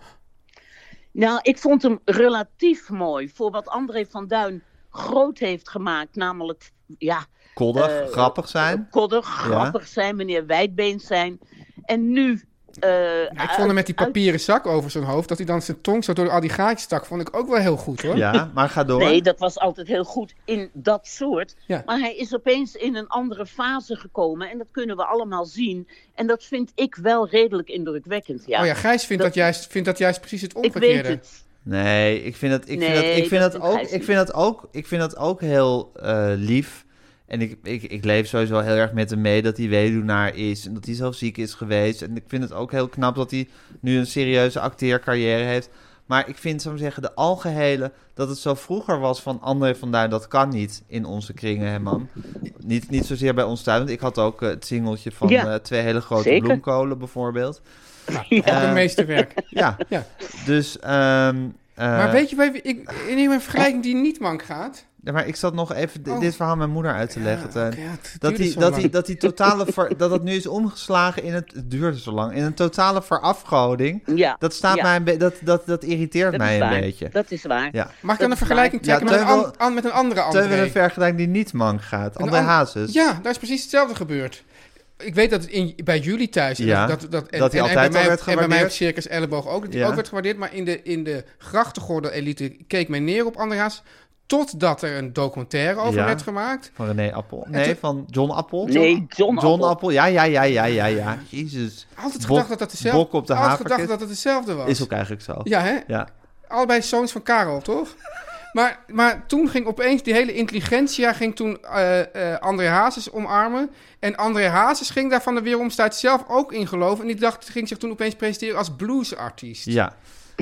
G: Nou, ik vond hem relatief mooi voor wat André van Duin groot heeft gemaakt. Namelijk, ja,
C: Koddig,
G: Eh,
C: grappig zijn.
G: koddig, grappig zijn, meneer Wijdbeen zijn. En nu... eh,
D: Ja, ik vond hem met die
G: uit-
D: papieren zak over zijn hoofd, dat hij dan zijn tong zo door al die gaatjes stak, vond ik ook wel heel goed, hoor.
C: Ja, maar ga door.
G: Nee, dat was altijd heel goed in dat soort.
D: Ja.
G: Maar hij is opeens in een andere fase gekomen. En dat kunnen we allemaal zien. En dat vind ik wel redelijk indrukwekkend, ja.
D: Oh ja, Gijs vindt dat,
G: Dat-
D: juist, vindt dat juist precies het
G: ik weet
D: omgekeerde.
G: het.
C: Nee, ik vind dat, ik
G: Nee,
C: vind dat, ik vind
G: dat
C: dat,
G: vindt
C: ook,
G: Gijs
C: ik
G: niet.
C: vind dat ook, ik vind dat ook heel eh, lief. En ik, ik, ik leef sowieso heel erg met hem mee dat hij weduwnaar is en dat hij zelf ziek is geweest. En ik vind het ook heel knap dat hij nu een serieuze acteercarrière heeft. Maar ik vind, zou ik zeggen, de algehele, dat het zo vroeger was van André van Duin, dat kan niet in onze kringen, hè man. Niet, niet zozeer bij ons thuis, want ik had ook eh, het singeltje van
G: Ja,
C: eh, Twee hele grote
G: zeker.
C: bloemkolen bijvoorbeeld.
D: Ook een meesterwerk.
C: Ja,
D: Ja.
C: dus... ehm, eh,
D: Maar weet je, bij- ik, ik neem een vergelijking die niet mank gaat.
C: Ja, maar ik zat nog even d-
D: Oh.
C: dit verhaal aan mijn moeder uit te leggen, Teun.
D: oké, ja, het
C: dat,
D: duurde
C: die,
D: zo
C: dat,
D: lang.
C: die, dat die totale ver- dat het nu is omgeslagen in het, het duurde zo lang, in een totale verafgoding.
G: Ja,
C: Dat staat
G: ja,
C: mij een be- dat, dat, dat irriteert
G: dat
C: mij
G: is
C: een
G: waar.
C: beetje.
G: Dat is waar.
C: Ja.
D: Mag ik dan
G: dat
D: een
G: is
D: vergelijking
C: waar.
D: trekken
C: Ja,
D: met, een
C: Teun
D: an-
C: wil-
D: an- met een andere
C: Teun wil
D: André?
C: een vergelijking die niet mank gaat.
D: Een
C: André
D: an-
C: Hazes.
D: Ja, daar is precies hetzelfde gebeurd. Ik weet dat het in, bij jullie thuis... en
C: Ja,
D: dat, dat, dat, en,
C: dat hij
D: en- en
C: altijd
D: bij
C: al
D: mij,
C: werd
D: en bij mij op
C: gewaardeerd.
D: Circus Elleboog ook. Dat hij
C: Ja.
D: ook werd gewaardeerd. Maar in de, in de grachtengordel-elite keek men neer op André Hazes. Totdat er een documentaire over
C: Ja.
D: werd gemaakt.
C: Van René Appel. Nee,
D: toen-
C: van John Appel.
G: Nee, John
C: John
G: Appel.
C: Appel. Ja, ja, ja, ja, ja, ja. Jezus.
D: Altijd
C: Bok-
D: gedacht dat dat dezelfde,
C: bok op de
D: altijd
C: haverkist.
D: gedacht dat het hetzelfde was.
C: Is ook eigenlijk zo.
D: Ja, hè?
C: Ja.
D: Allebei zoons van Karel, toch? Maar, maar toen ging opeens die hele intelligentia ging toen eh eh André Hazes omarmen. En André Hazes ging daar van de weeromstuit zelf ook in geloven. En die dacht, ging zich toen opeens presenteren als bluesartiest.
C: Ja.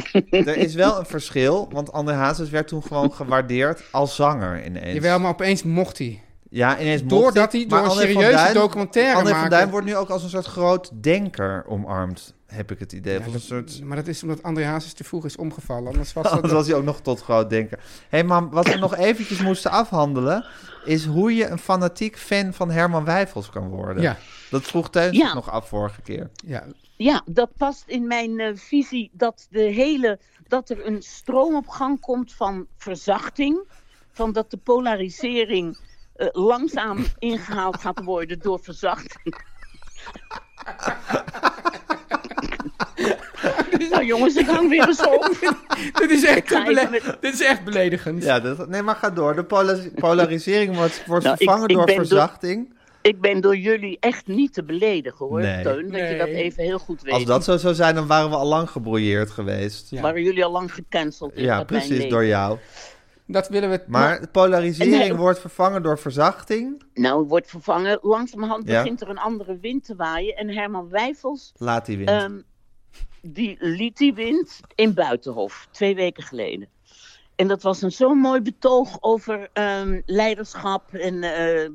C: Er is wel een verschil, want André Hazes werd toen gewoon gewaardeerd als zanger ineens.
D: Jawel, maar opeens mocht hij.
C: Ja, ineens mocht
D: Doordat
C: ik,
D: hij door
C: maar
D: een
C: André van
D: serieuze
C: Duin-
D: documentaire
C: André van
D: maker-
C: Duin wordt nu ook als een soort groot denker omarmd, heb ik het idee.
D: Ja,
C: Of een
D: dat-
C: soort...
D: Maar dat is omdat André Hazes te vroeg is omgevallen. Anders was
C: Anders
D: dat...
C: was hij ook nog tot groot denker. Hé hey mam, wat we nog eventjes moesten afhandelen, is hoe je een fanatiek fan van Herman Wijfels kan worden.
D: Ja.
C: Dat vroeg Teun
G: Ja.
C: zich nog af vorige keer.
D: Ja,
G: Ja, dat past in mijn eh, visie dat, de hele, dat er een stroom op gang komt van verzachting. Van dat de polarisering eh, langzaam ingehaald gaat worden door verzachting. Nou jongens, ik hang weer eens op.
D: dit, is echt
G: ga
D: te bele-
G: even met-
D: dit is echt beledigend.
C: Ja, dat, nee, maar ga door. De pola- polarisering wordt, wordt
G: Nou, ik-
C: vervangen
G: ik
C: door
G: ben door-
C: verzachting.
G: Ik ben door jullie echt niet te beledigen hoor,
C: Nee.
G: Teun. Dat je dat
D: Nee.
G: even heel goed weet.
C: Als dat zo zou zijn, dan waren we al lang gebrouilleerd geweest.
D: Ja.
G: Waren jullie al lang gecanceld in
C: Ja,
G: uit mijn
C: precies,
G: leven.
C: door jou.
D: Dat willen we...
C: Maar de polarisering
G: Nee.
C: wordt vervangen door verzachting.
G: Nou, het wordt vervangen. Langzamerhand
C: Ja.
G: begint er een andere wind te waaien. En Herman Wijfels,
C: Laat die winnen.
G: ehm, die liet die wind in Buitenhof, twee weken geleden. En dat was een zo'n mooi betoog over ehm, leiderschap en eh,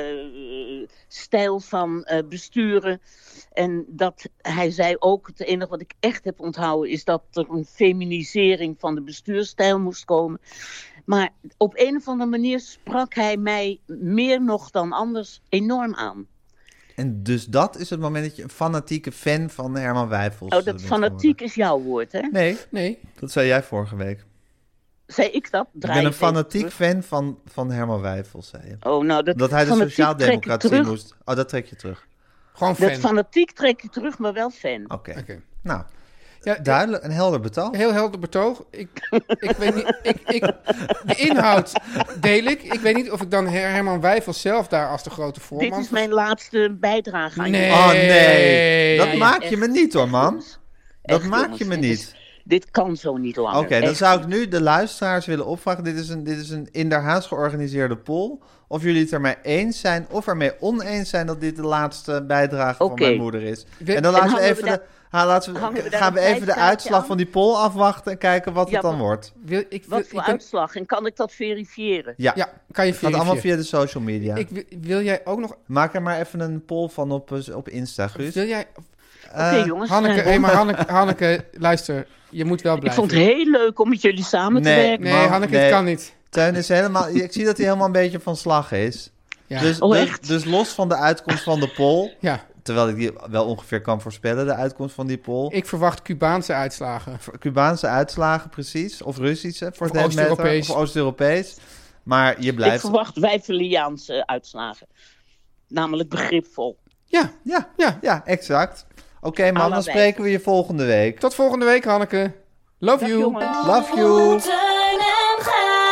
G: eh, stijl van eh, besturen. En dat hij zei ook, het enige wat ik echt heb onthouden is dat er een feminisering van de bestuurstijl moest komen. Maar op een of andere manier sprak hij mij meer nog dan anders enorm aan.
C: En dus dat is het moment dat je een fanatieke fan van Herman Wijfels
G: Oh,
C: eh,
G: dat
C: bent
G: fanatiek
C: geworden.
G: is jouw woord, hè?
C: Nee,
D: Nee,
C: dat zei jij vorige week.
G: Zei ik dat?
C: Ik
G: Draai
C: ben een
G: het even
C: fanatiek
G: terug.
C: fan van, van Herman Wijfels, zei je.
G: Oh, nou, dat,
C: Dat hij de
G: fanatiek
C: sociaaldemocratie
G: trek ik terug.
C: moest... Oh, dat trek je terug.
D: gewoon
G: Dat
D: fan.
G: fanatiek trek je terug, maar wel fan.
C: Oké.
D: Oké.
C: Nou,
D: Ja,
C: duidelijk, een helder betaal.
D: Heel helder betoog. Ik, ik weet niet... Ik, ik, de inhoud deel ik. Ik weet niet of ik dan Her- Herman Wijfels zelf daar als de grote voorman...
G: Dit is mijn laatste bijdrage aan
D: Nee.
G: je.
C: Oh nee, dat
D: Ja,
C: maak
G: echt.
C: je me niet hoor, man.
G: Jongens,
C: Dat
G: echt,
C: maak
G: jongens,
C: je me
G: dit
C: niet.
G: is- dit kan zo niet langer.
C: Oké, dan
G: Echt.
C: zou ik nu de luisteraars willen opvragen. Dit is een, dit is een in der Haas georganiseerde poll. Of jullie het ermee eens zijn of ermee oneens zijn dat dit de laatste bijdrage van
G: Oké.
C: mijn moeder is.
D: We-
C: En dan
G: En
C: laten we
G: hangen
C: even
G: we
C: de, ha, laten
G: hangen
C: we,
G: we daar
C: gaan
G: een
C: we even de
G: tijdkaartje
C: uitslag
G: aan?
C: van die poll afwachten en kijken wat
G: Ja,
C: het dan
G: maar-
C: wordt.
D: Wil, ik, wil,
G: Wat voor
D: ik ben-
G: uitslag? En kan ik dat verifiëren?
C: Ja,
D: Ja, kan je
C: het gaat allemaal
D: verifiëren.
C: via de social media.
D: Ik, wil- wil jij ook nog...
C: Maak er maar even een poll van op, eh, op Insta, Guus.
D: Wil jij...
G: Oké,
C: Eh,
G: jongens.
D: Hanneke,
G: eh,
D: hey, maar Hanneke, Hanneke, luister. Je moet wel
G: ik
D: blijven.
G: vond het heel leuk om met jullie samen
C: Nee.
G: te werken.
D: Nee,
C: Man,
D: Hanneke,
C: nee.
D: het kan niet.
C: Teun is helemaal... Ik zie dat hij helemaal een beetje van slag is.
D: Ja.
C: Dus,
G: Oh,
C: dus,
G: echt?
C: dus los van de uitkomst van de poll...
D: ja,
C: Terwijl ik die wel ongeveer kan voorspellen, de uitkomst van die poll.
D: ik verwacht Cubaanse uitslagen.
C: Cubaanse uitslagen precies, of Russische voor
D: Of
C: het matter,
D: Oost-Europees.
C: of Oost-Europees. Maar je
G: Ik
C: blijft...
G: verwacht Wijfeliaanse uitslagen. Namelijk begripvol.
D: Ja,
C: Ja,
D: ja.
C: ja, exact. Oké man,
G: Alla
C: dan spreken we je volgende week.
D: Tot volgende week, Hanneke. Love
G: Dag,
D: you.
G: jongens.
C: Love you.
F: Teun en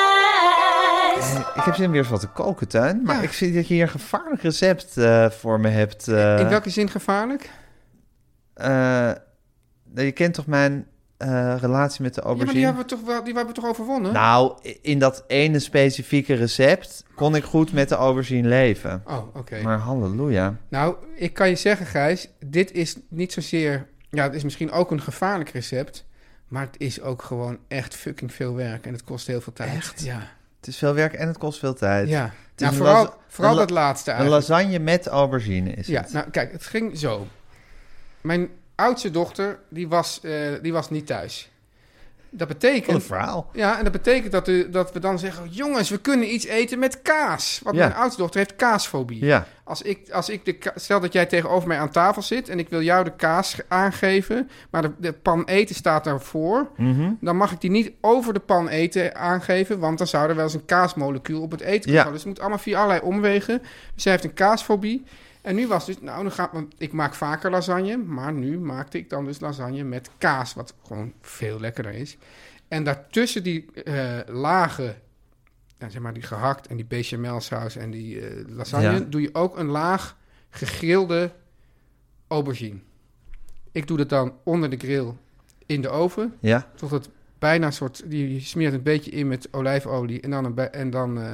F: Gijs.
C: Ik heb zin weer eens wat te koken, Tuin. Maar
D: Ja.
C: ik zie dat je hier een gevaarlijk recept eh, voor me hebt. eh.
D: In welke zin gevaarlijk?
C: eh, nou, je kent toch mijn eh, relatie met de
D: Ja, maar
C: aubergine?
D: die hebben we toch, wel, die hebben we toch overwonnen?
C: Nou, in dat ene specifieke recept kon ik goed met de aubergine leven.
D: Oh, oké.
C: Maar halleluja.
D: Nou, ik kan je zeggen, Gijs, dit is niet zozeer... Ja, het is misschien ook een gevaarlijk recept, maar het is ook gewoon echt fucking veel werk en het kost heel veel tijd.
C: Echt?
D: Ja.
C: Het is veel werk en het kost veel tijd.
D: Ja.
C: is
D: Nou,
C: een
D: vooral
C: las-
D: vooral
C: een la-
D: dat laatste
C: Een
D: eigenlijk.
C: lasagne met aubergine is
D: Ja,
C: het.
D: nou kijk, het ging zo. Mijn oudste dochter, die was, eh, die was niet thuis. Dat
C: Wat een
D: betekent...
C: verhaal.
D: Ja, en dat betekent dat, u, dat we dan zeggen... jongens, we kunnen iets eten met kaas. Want
C: Ja.
D: mijn oudste dochter heeft kaasfobie.
C: Ja,
D: Als ik, als ik de ka- stel dat jij tegenover mij aan tafel zit... en ik wil jou de kaas ge- aangeven... maar de, de pan eten staat daarvoor...
C: mhm.
D: dan mag ik die niet over de pan eten aangeven... want dan zou er wel eens een kaasmolecuul op het eten kunnen
C: Ja.
D: vallen. Dus het moet allemaal via allerlei omwegen. Dus zij heeft een kaasfobie... En nu was dus, nou, dan gaat, want ik maak vaker lasagne, maar nu maakte ik dan dus lasagne met kaas, wat gewoon veel lekkerder is. En daartussen die uh, lagen, nou, zeg maar die gehakt en die bechamelsaus en die uh, lasagne,
C: Ja.
D: doe je ook een laag gegrilde aubergine. Ik doe dat dan onder de grill in de oven,
C: ja.
D: tot het bijna een soort, die smeert een beetje in met olijfolie en dan, een, bij- en dan uh,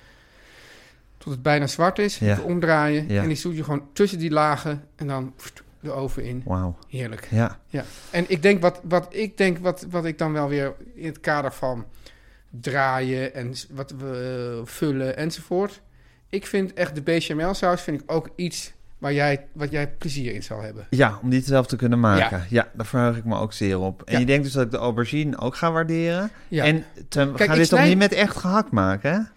D: tot het bijna zwart is,
C: Ja.
D: even omdraaien.
C: Ja.
D: En die doe je gewoon tussen die lagen en dan pft, de oven in.
C: Wauw.
D: Heerlijk.
C: Ja.
D: Ja. En ik denk, wat, wat, ik denk wat, wat ik dan wel weer in het kader van draaien en s- wat we uh, vullen enzovoort. ik vind echt de bechamelsaus vind ik ook iets waar jij, wat jij plezier in zal hebben.
C: Ja, om die zelf te kunnen maken. Ja,
D: Ja.
C: daar verheug ik me ook zeer op. En
D: Ja.
C: je denkt dus dat ik de aubergine ook ga waarderen.
D: Ja.
C: En Teun, we
D: Kijk,
C: gaan
D: ik
C: dit toch
D: snij-
C: niet met echt gehakt maken, hè?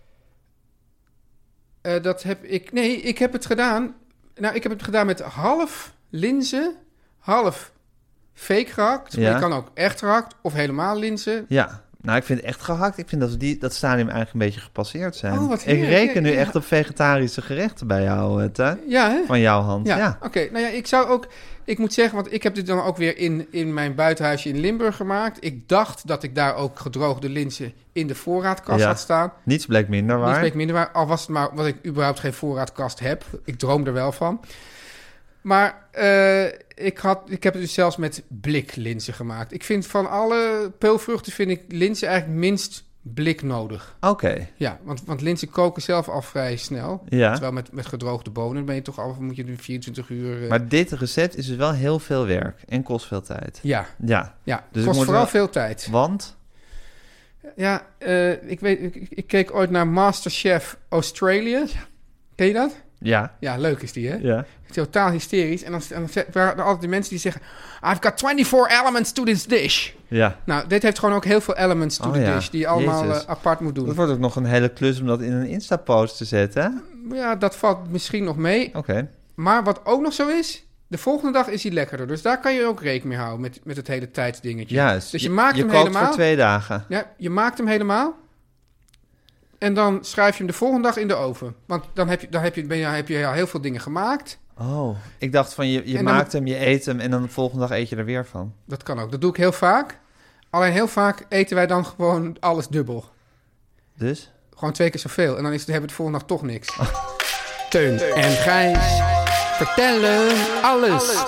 D: Uh, dat heb ik... Nee, ik heb het gedaan... Nou, ik heb het gedaan met half linzen, half fake gehakt. Maar
C: Ja.
D: je kan ook echt gehakt of helemaal linzen.
C: Ja. Nou, ik vind echt gehakt. Ik vind dat we die, dat stadium eigenlijk een beetje gepasseerd zijn.
D: Oh, wat
C: ik
D: heerlijk.
C: reken nu
D: Ja, ja.
C: echt op vegetarische gerechten bij jou, eh, Teun.
D: Ja, hè?
C: Van jouw hand.
D: Ja,
C: Ja.
D: oké. Nou ja, ik zou ook... Ik moet zeggen, want ik heb dit dan ook weer in, in mijn buitenhuisje in Limburg gemaakt. Ik dacht dat ik daar ook gedroogde linzen in de voorraadkast
C: Ja.
D: had staan.
C: Niets bleek minder waar.
D: Niets bleek minder waar. Al was het maar wat ik überhaupt geen voorraadkast heb. Ik droom er wel van. Maar eh, ik, had, ik heb het dus zelfs met bliklinzen gemaakt. Ik vind van alle peulvruchten vind ik linzen eigenlijk minst blik nodig.
C: Oké.
D: Ja, want, want linzen koken zelf al vrij snel.
C: Ja.
D: Terwijl met, met gedroogde bonen ben je toch al, moet je nu vierentwintig uur... eh,
C: Maar dit recept is dus wel heel veel werk en kost veel tijd.
D: ja,
C: Ja.
D: ja.
C: Dus ik
D: kost
C: moet
D: vooral
C: wel-
D: veel tijd.
C: Want?
D: Ja, eh, ik weet, ik, ik keek ooit naar MasterChef Australia. Ken je dat?
C: Ja.
D: Ja, leuk is die, hè?
C: Ja.
D: Totaal hysterisch. En dan, en dan waren er altijd die mensen die zeggen... I've got twenty-four elements to this dish.
C: Ja.
D: Nou, dit heeft gewoon ook heel veel elements to
C: Oh
D: the
C: ja.
D: dish... die je allemaal
C: Jezus.
D: eh, apart moet
C: Dat
D: doen.
C: wordt ook nog een hele klus om dat in een Insta-post te zetten, hè?
D: Ja, dat valt misschien nog mee.
C: Oké.
D: Maar wat ook nog zo is... de volgende dag is hij lekkerder. Dus daar kan je ook rekening mee houden... met, met het hele tijdsdingetje.
C: Juist.
D: Dus je maakt
C: je
D: hem
C: kookt
D: helemaal.
C: voor twee dagen.
D: Ja, je maakt hem helemaal... en dan schrijf je hem de volgende dag in de oven. Want dan heb je, dan heb je, ben je, heb je al heel veel dingen gemaakt...
C: Oh, ik dacht van je, je
D: En dan-
C: maakt hem, je eet hem en dan de volgende dag eet je er weer van.
D: Dat kan ook. Dat doe ik heel vaak. Alleen heel vaak eten wij dan gewoon alles dubbel.
C: Dus?
D: Gewoon twee keer zoveel. En dan is het, hebben we het volgende dag toch niks. Teun en Gijs vertellen alles.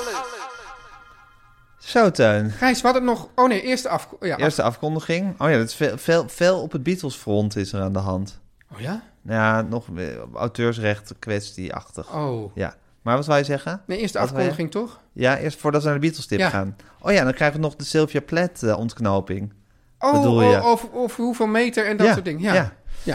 C: Zo, Teun.
D: Gijs, we hadden nog... Oh nee, eerste af... Ja, af-
C: Eerste afkondiging. Oh ja, dat is veel, veel, veel op het Beatles-front is er aan de hand.
D: Oh ja?
C: Nou ja, nog eh, auteursrecht kwestie-achtig.
D: Oh.
C: Ja. Maar wat wou je zeggen?
D: Nee, eerste
C: Wat wil je?
D: afkondiging toch?
C: Ja, eerst voordat we naar de Beatles-tip
D: Ja.
C: gaan. Oh ja, dan krijgen we nog de Sylvia Plath eh, ontknoping.
D: Oh,
C: Bedoel je?
D: oh, over, over hoeveel meter en dat
C: ja,
D: soort dingen. Ja.
C: ja.
D: Ja.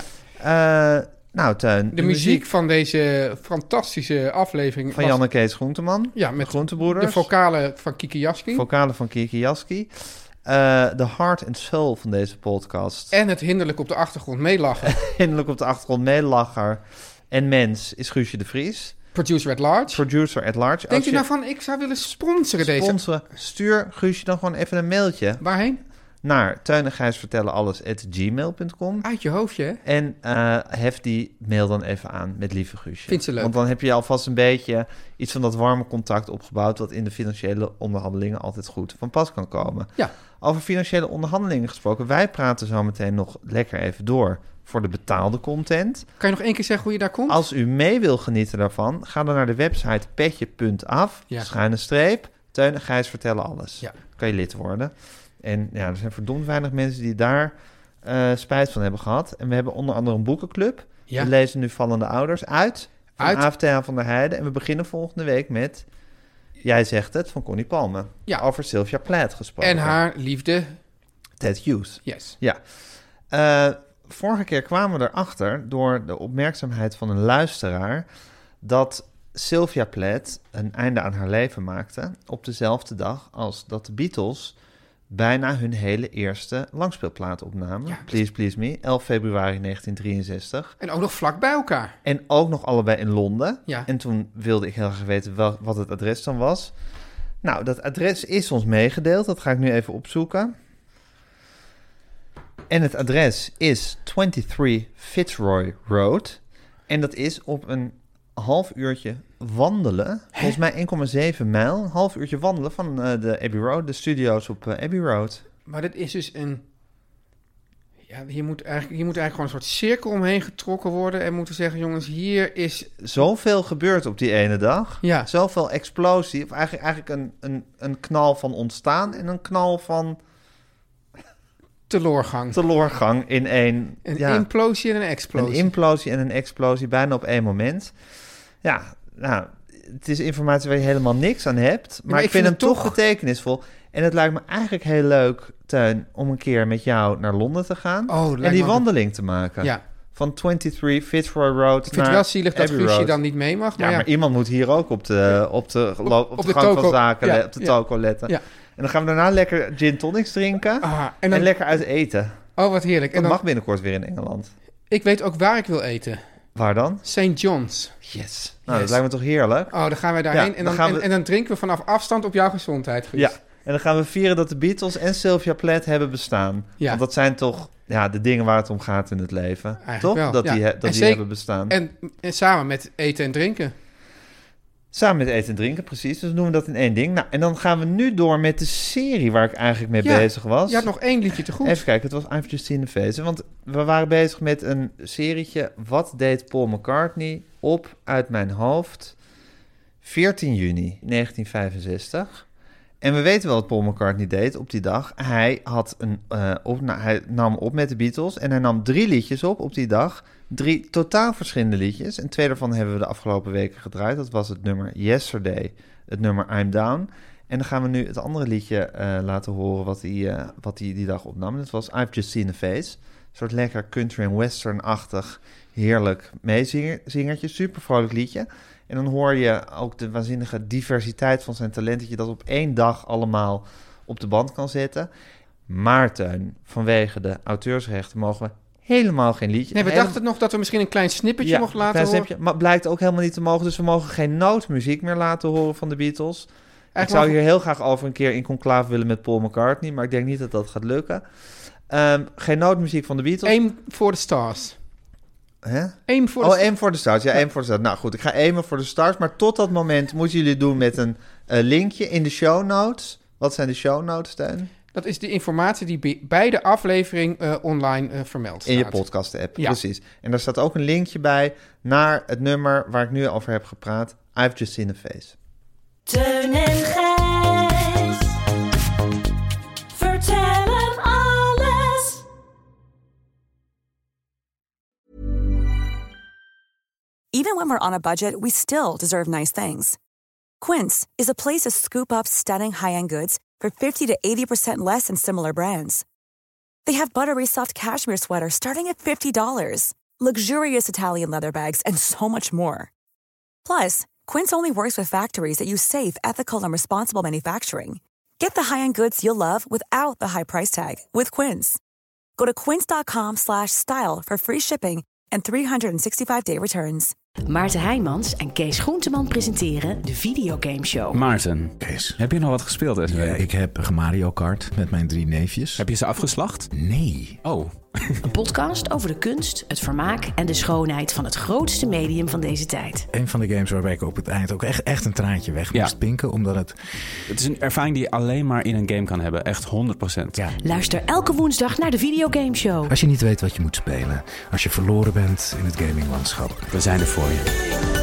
C: Eh, nou, Teun.
D: De muziek van deze fantastische aflevering
C: van
D: was-
C: Janne Kees Groenteman.
D: Ja, met
C: Groentebroeders.
D: de vocalen van Kiki Jaski.
C: Vocalen van Kiki Jaski. Eh, de heart and soul van deze podcast.
D: En het hinderlijk op de achtergrond meelachen.
C: Hinderlijk op de achtergrond meelacher en mens is Guusje de Vries.
D: Producer at large.
C: Producer at large.
D: Denkt
C: Als
D: u
C: je
D: nou van, ik zou willen sponsoren deze...
C: sponsoren, stuur Guusje dan gewoon even een mailtje
D: Waarheen?
C: naar teun en gijs vertellen alles at gmail punt com.
D: Uit je hoofdje, hè?
C: En eh, hef die mail dan even aan met lieve Guusje.
D: Vindt ze leuk.
C: Want dan heb je alvast een beetje iets van dat warme contact opgebouwd... wat in de financiële onderhandelingen altijd goed van pas kan komen.
D: Ja.
C: Over financiële onderhandelingen gesproken. Wij praten zo meteen nog lekker even door voor de betaalde content.
D: Kan je nog één keer zeggen hoe je daar komt?
C: Als u mee wil genieten daarvan, ga dan naar de website petje punt af,
D: Ja.
C: schuine streep, Teun en Gijs vertellen alles.
D: Ja.
C: Kan je lid worden. En ja, er zijn verdomd weinig mensen die daar eh, spijt van hebben gehad. En we hebben onder andere een boekenclub.
D: Ja.
C: We lezen nu Vallende Ouders uit. Van
D: Uit.
C: A F T aan van der Heijden. En we beginnen volgende week met, jij zegt het, van Connie Palme.
D: Ja.
C: Over Sylvia Plath gesproken.
D: En haar liefde.
C: Ted Hughes.
D: Yes.
C: Ja. Eh, vorige keer kwamen we erachter door de opmerkzaamheid van een luisteraar dat Sylvia Plath een einde aan haar leven maakte op dezelfde dag als dat de Beatles bijna hun hele eerste langspeelplaat opnamen.
D: Ja.
C: Please Please Me, elf februari negentien drieënzestig.
D: En ook nog vlak bij elkaar.
C: En ook nog allebei in Londen.
D: Ja.
C: En toen wilde ik heel graag weten wel, wat het adres dan was. Nou, dat adres is ons meegedeeld. Dat ga ik nu even opzoeken. En het adres is drieëntwintig Fitzroy Road. En dat is op een half uurtje wandelen. Volgens mij één komma zeven mijl. Een half uurtje wandelen van uh, de Abbey Road. De studio's op uh, Abbey Road.
D: Maar dit is dus een... Ja, hier moet eigenlijk, hier moet eigenlijk gewoon een soort cirkel omheen getrokken worden. En moeten zeggen, jongens, hier is...
C: Zoveel gebeurt op die ene dag.
D: Ja.
C: Zoveel explosie. Of eigenlijk, eigenlijk een, een, een knal van ontstaan en een knal van
D: Teloorgang.
C: teloorgang in één.
D: Een
C: ja,
D: implosie en een explosie.
C: een implosie en een explosie bijna op één moment. Ja, nou, het is informatie waar je helemaal niks aan hebt. Maar,
D: maar
C: ik
D: ik
C: vind,
D: vind
C: hem
D: het
C: toch
D: toch-
C: betekenisvol. En het lijkt me eigenlijk heel leuk, Teun, om een keer met jou naar Londen te gaan.
D: Oh, dat
C: en
D: lijkt
C: die
D: me-
C: wandeling te maken.
D: Ja.
C: van drieëntwintig Fitzroy Road.
D: Ik vind het wel zielig dat Guusje dan niet mee mag. Maar
C: ja,
D: ja,
C: maar iemand moet hier ook op de, op de, op, op, op de, de gang toko, van zaken, ja, op de ja. toko letten. Ja. En dan gaan we daarna lekker gin tonics drinken ah, en, dan, en lekker uit eten.
D: Oh, wat heerlijk.
C: Dat
D: en dan,
C: mag binnenkort weer in Engeland.
D: Ik weet ook waar ik wil eten.
C: Waar dan?
D: Saint John's.
C: Yes. Nou, yes. Dat lijkt me toch heerlijk?
D: Oh, dan gaan wij daarheen. Ja, en, dan, dan we... en, en dan drinken we vanaf afstand op jouw gezondheid, Guus.
C: Ja, en dan gaan we vieren dat de Beatles en Sylvia Plath hebben bestaan. Ja. Want dat zijn toch ja, de dingen waar het om gaat in het leven. Eigenlijk toch? Wel. Dat ja. die, dat die zeker, hebben bestaan.
D: En, en samen met eten en drinken.
C: Samen met eten en drinken, precies. Dus doen we dat in één ding. Nou, en dan gaan we nu door met de serie waar ik eigenlijk mee ja, bezig was.
D: Je had nog één liedje te goed.
C: Even kijken, het was I've Just Seen the Face. Want we waren bezig met een serietje. Wat deed Paul McCartney op uit mijn hoofd? veertien juni negentien vijfenzestig. En we weten wel wat Paul McCartney deed op die dag. Hij, had een, uh, op, nou, hij nam op met de Beatles en hij nam drie liedjes op op die dag. Drie totaal verschillende liedjes. En twee daarvan hebben we de afgelopen weken gedraaid. Dat was het nummer Yesterday, het nummer I'm Down. En dan gaan we nu het andere liedje uh, laten horen wat hij, uh, wat hij die dag opnam. Dat was I've Just Seen a Face. Een soort lekker country en western-achtig, heerlijk meezingertje. Super vrolijk liedje. En dan hoor je ook de waanzinnige diversiteit van zijn talent, dat je dat op één dag allemaal op de band kan zetten. Maar Teun, vanwege de auteursrechten mogen we helemaal geen liedje.
D: Nee, we
C: Helemaal...
D: dachten nog dat we misschien een klein snippertje
C: ja,
D: mochten laten
C: klein
D: horen.
C: Snippertje, maar blijkt ook helemaal niet te mogen. Dus we mogen geen nootmuziek meer laten horen van de Beatles. Eigenlijk ik zou hier heel graag over een keer in conclave willen met Paul McCartney, maar ik denk niet dat dat gaat lukken. Um, geen nootmuziek van de Beatles.
D: Aim for the Stars.
C: Hè?
D: Aim for the
C: oh, aim for the stars. Ja, ja, aim for the stars. Nou goed, ik ga aimen voor de stars. Maar tot dat moment moeten jullie doen met een uh, linkje in de show notes. Wat zijn de show notes, Teun?
D: Dat is de informatie die bij de aflevering uh, online uh, vermeld staat.
C: In je podcast-app, ja. Precies. En daar staat ook een linkje bij naar het nummer waar ik nu over heb gepraat. I've Just Seen a Face.
F: Teun en Gijs. Vertel hem alles.
H: Even when we're on a budget, we still deserve nice things. Quince is a place to scoop up stunning high-end goods for fifty to eighty percent less than similar brands. They have buttery soft cashmere sweaters starting at fifty dollars, luxurious Italian leather bags, and so much more. Plus, Quince only works with factories that use safe, ethical, and responsible manufacturing. Get the high-end goods you'll love without the high price tag with Quince. Go to quince.com slash style for free shipping and three sixty-five day returns.
I: Maarten Heijmans en Kees Groenteman presenteren de Videogame Show.
J: Maarten,
K: Kees,
J: heb je nog wat gespeeld deze week?
K: Ja, ik heb Mario Kart met mijn drie neefjes.
J: Heb je ze afgeslacht?
K: Nee.
J: Oh.
I: Een podcast over de kunst, het vermaak en de schoonheid van het grootste medium van deze tijd.
K: Een van de games waarbij ik op het eind ook echt, echt een traantje weg moest ja. pinken, omdat het...
J: Het is een ervaring die je alleen maar in een game kan hebben. Echt honderd procent.
K: Ja.
I: Luister elke woensdag naar de Videogame Show.
K: Als je niet weet wat je moet spelen, als je verloren bent in het gaminglandschap.
J: We zijn er voor je.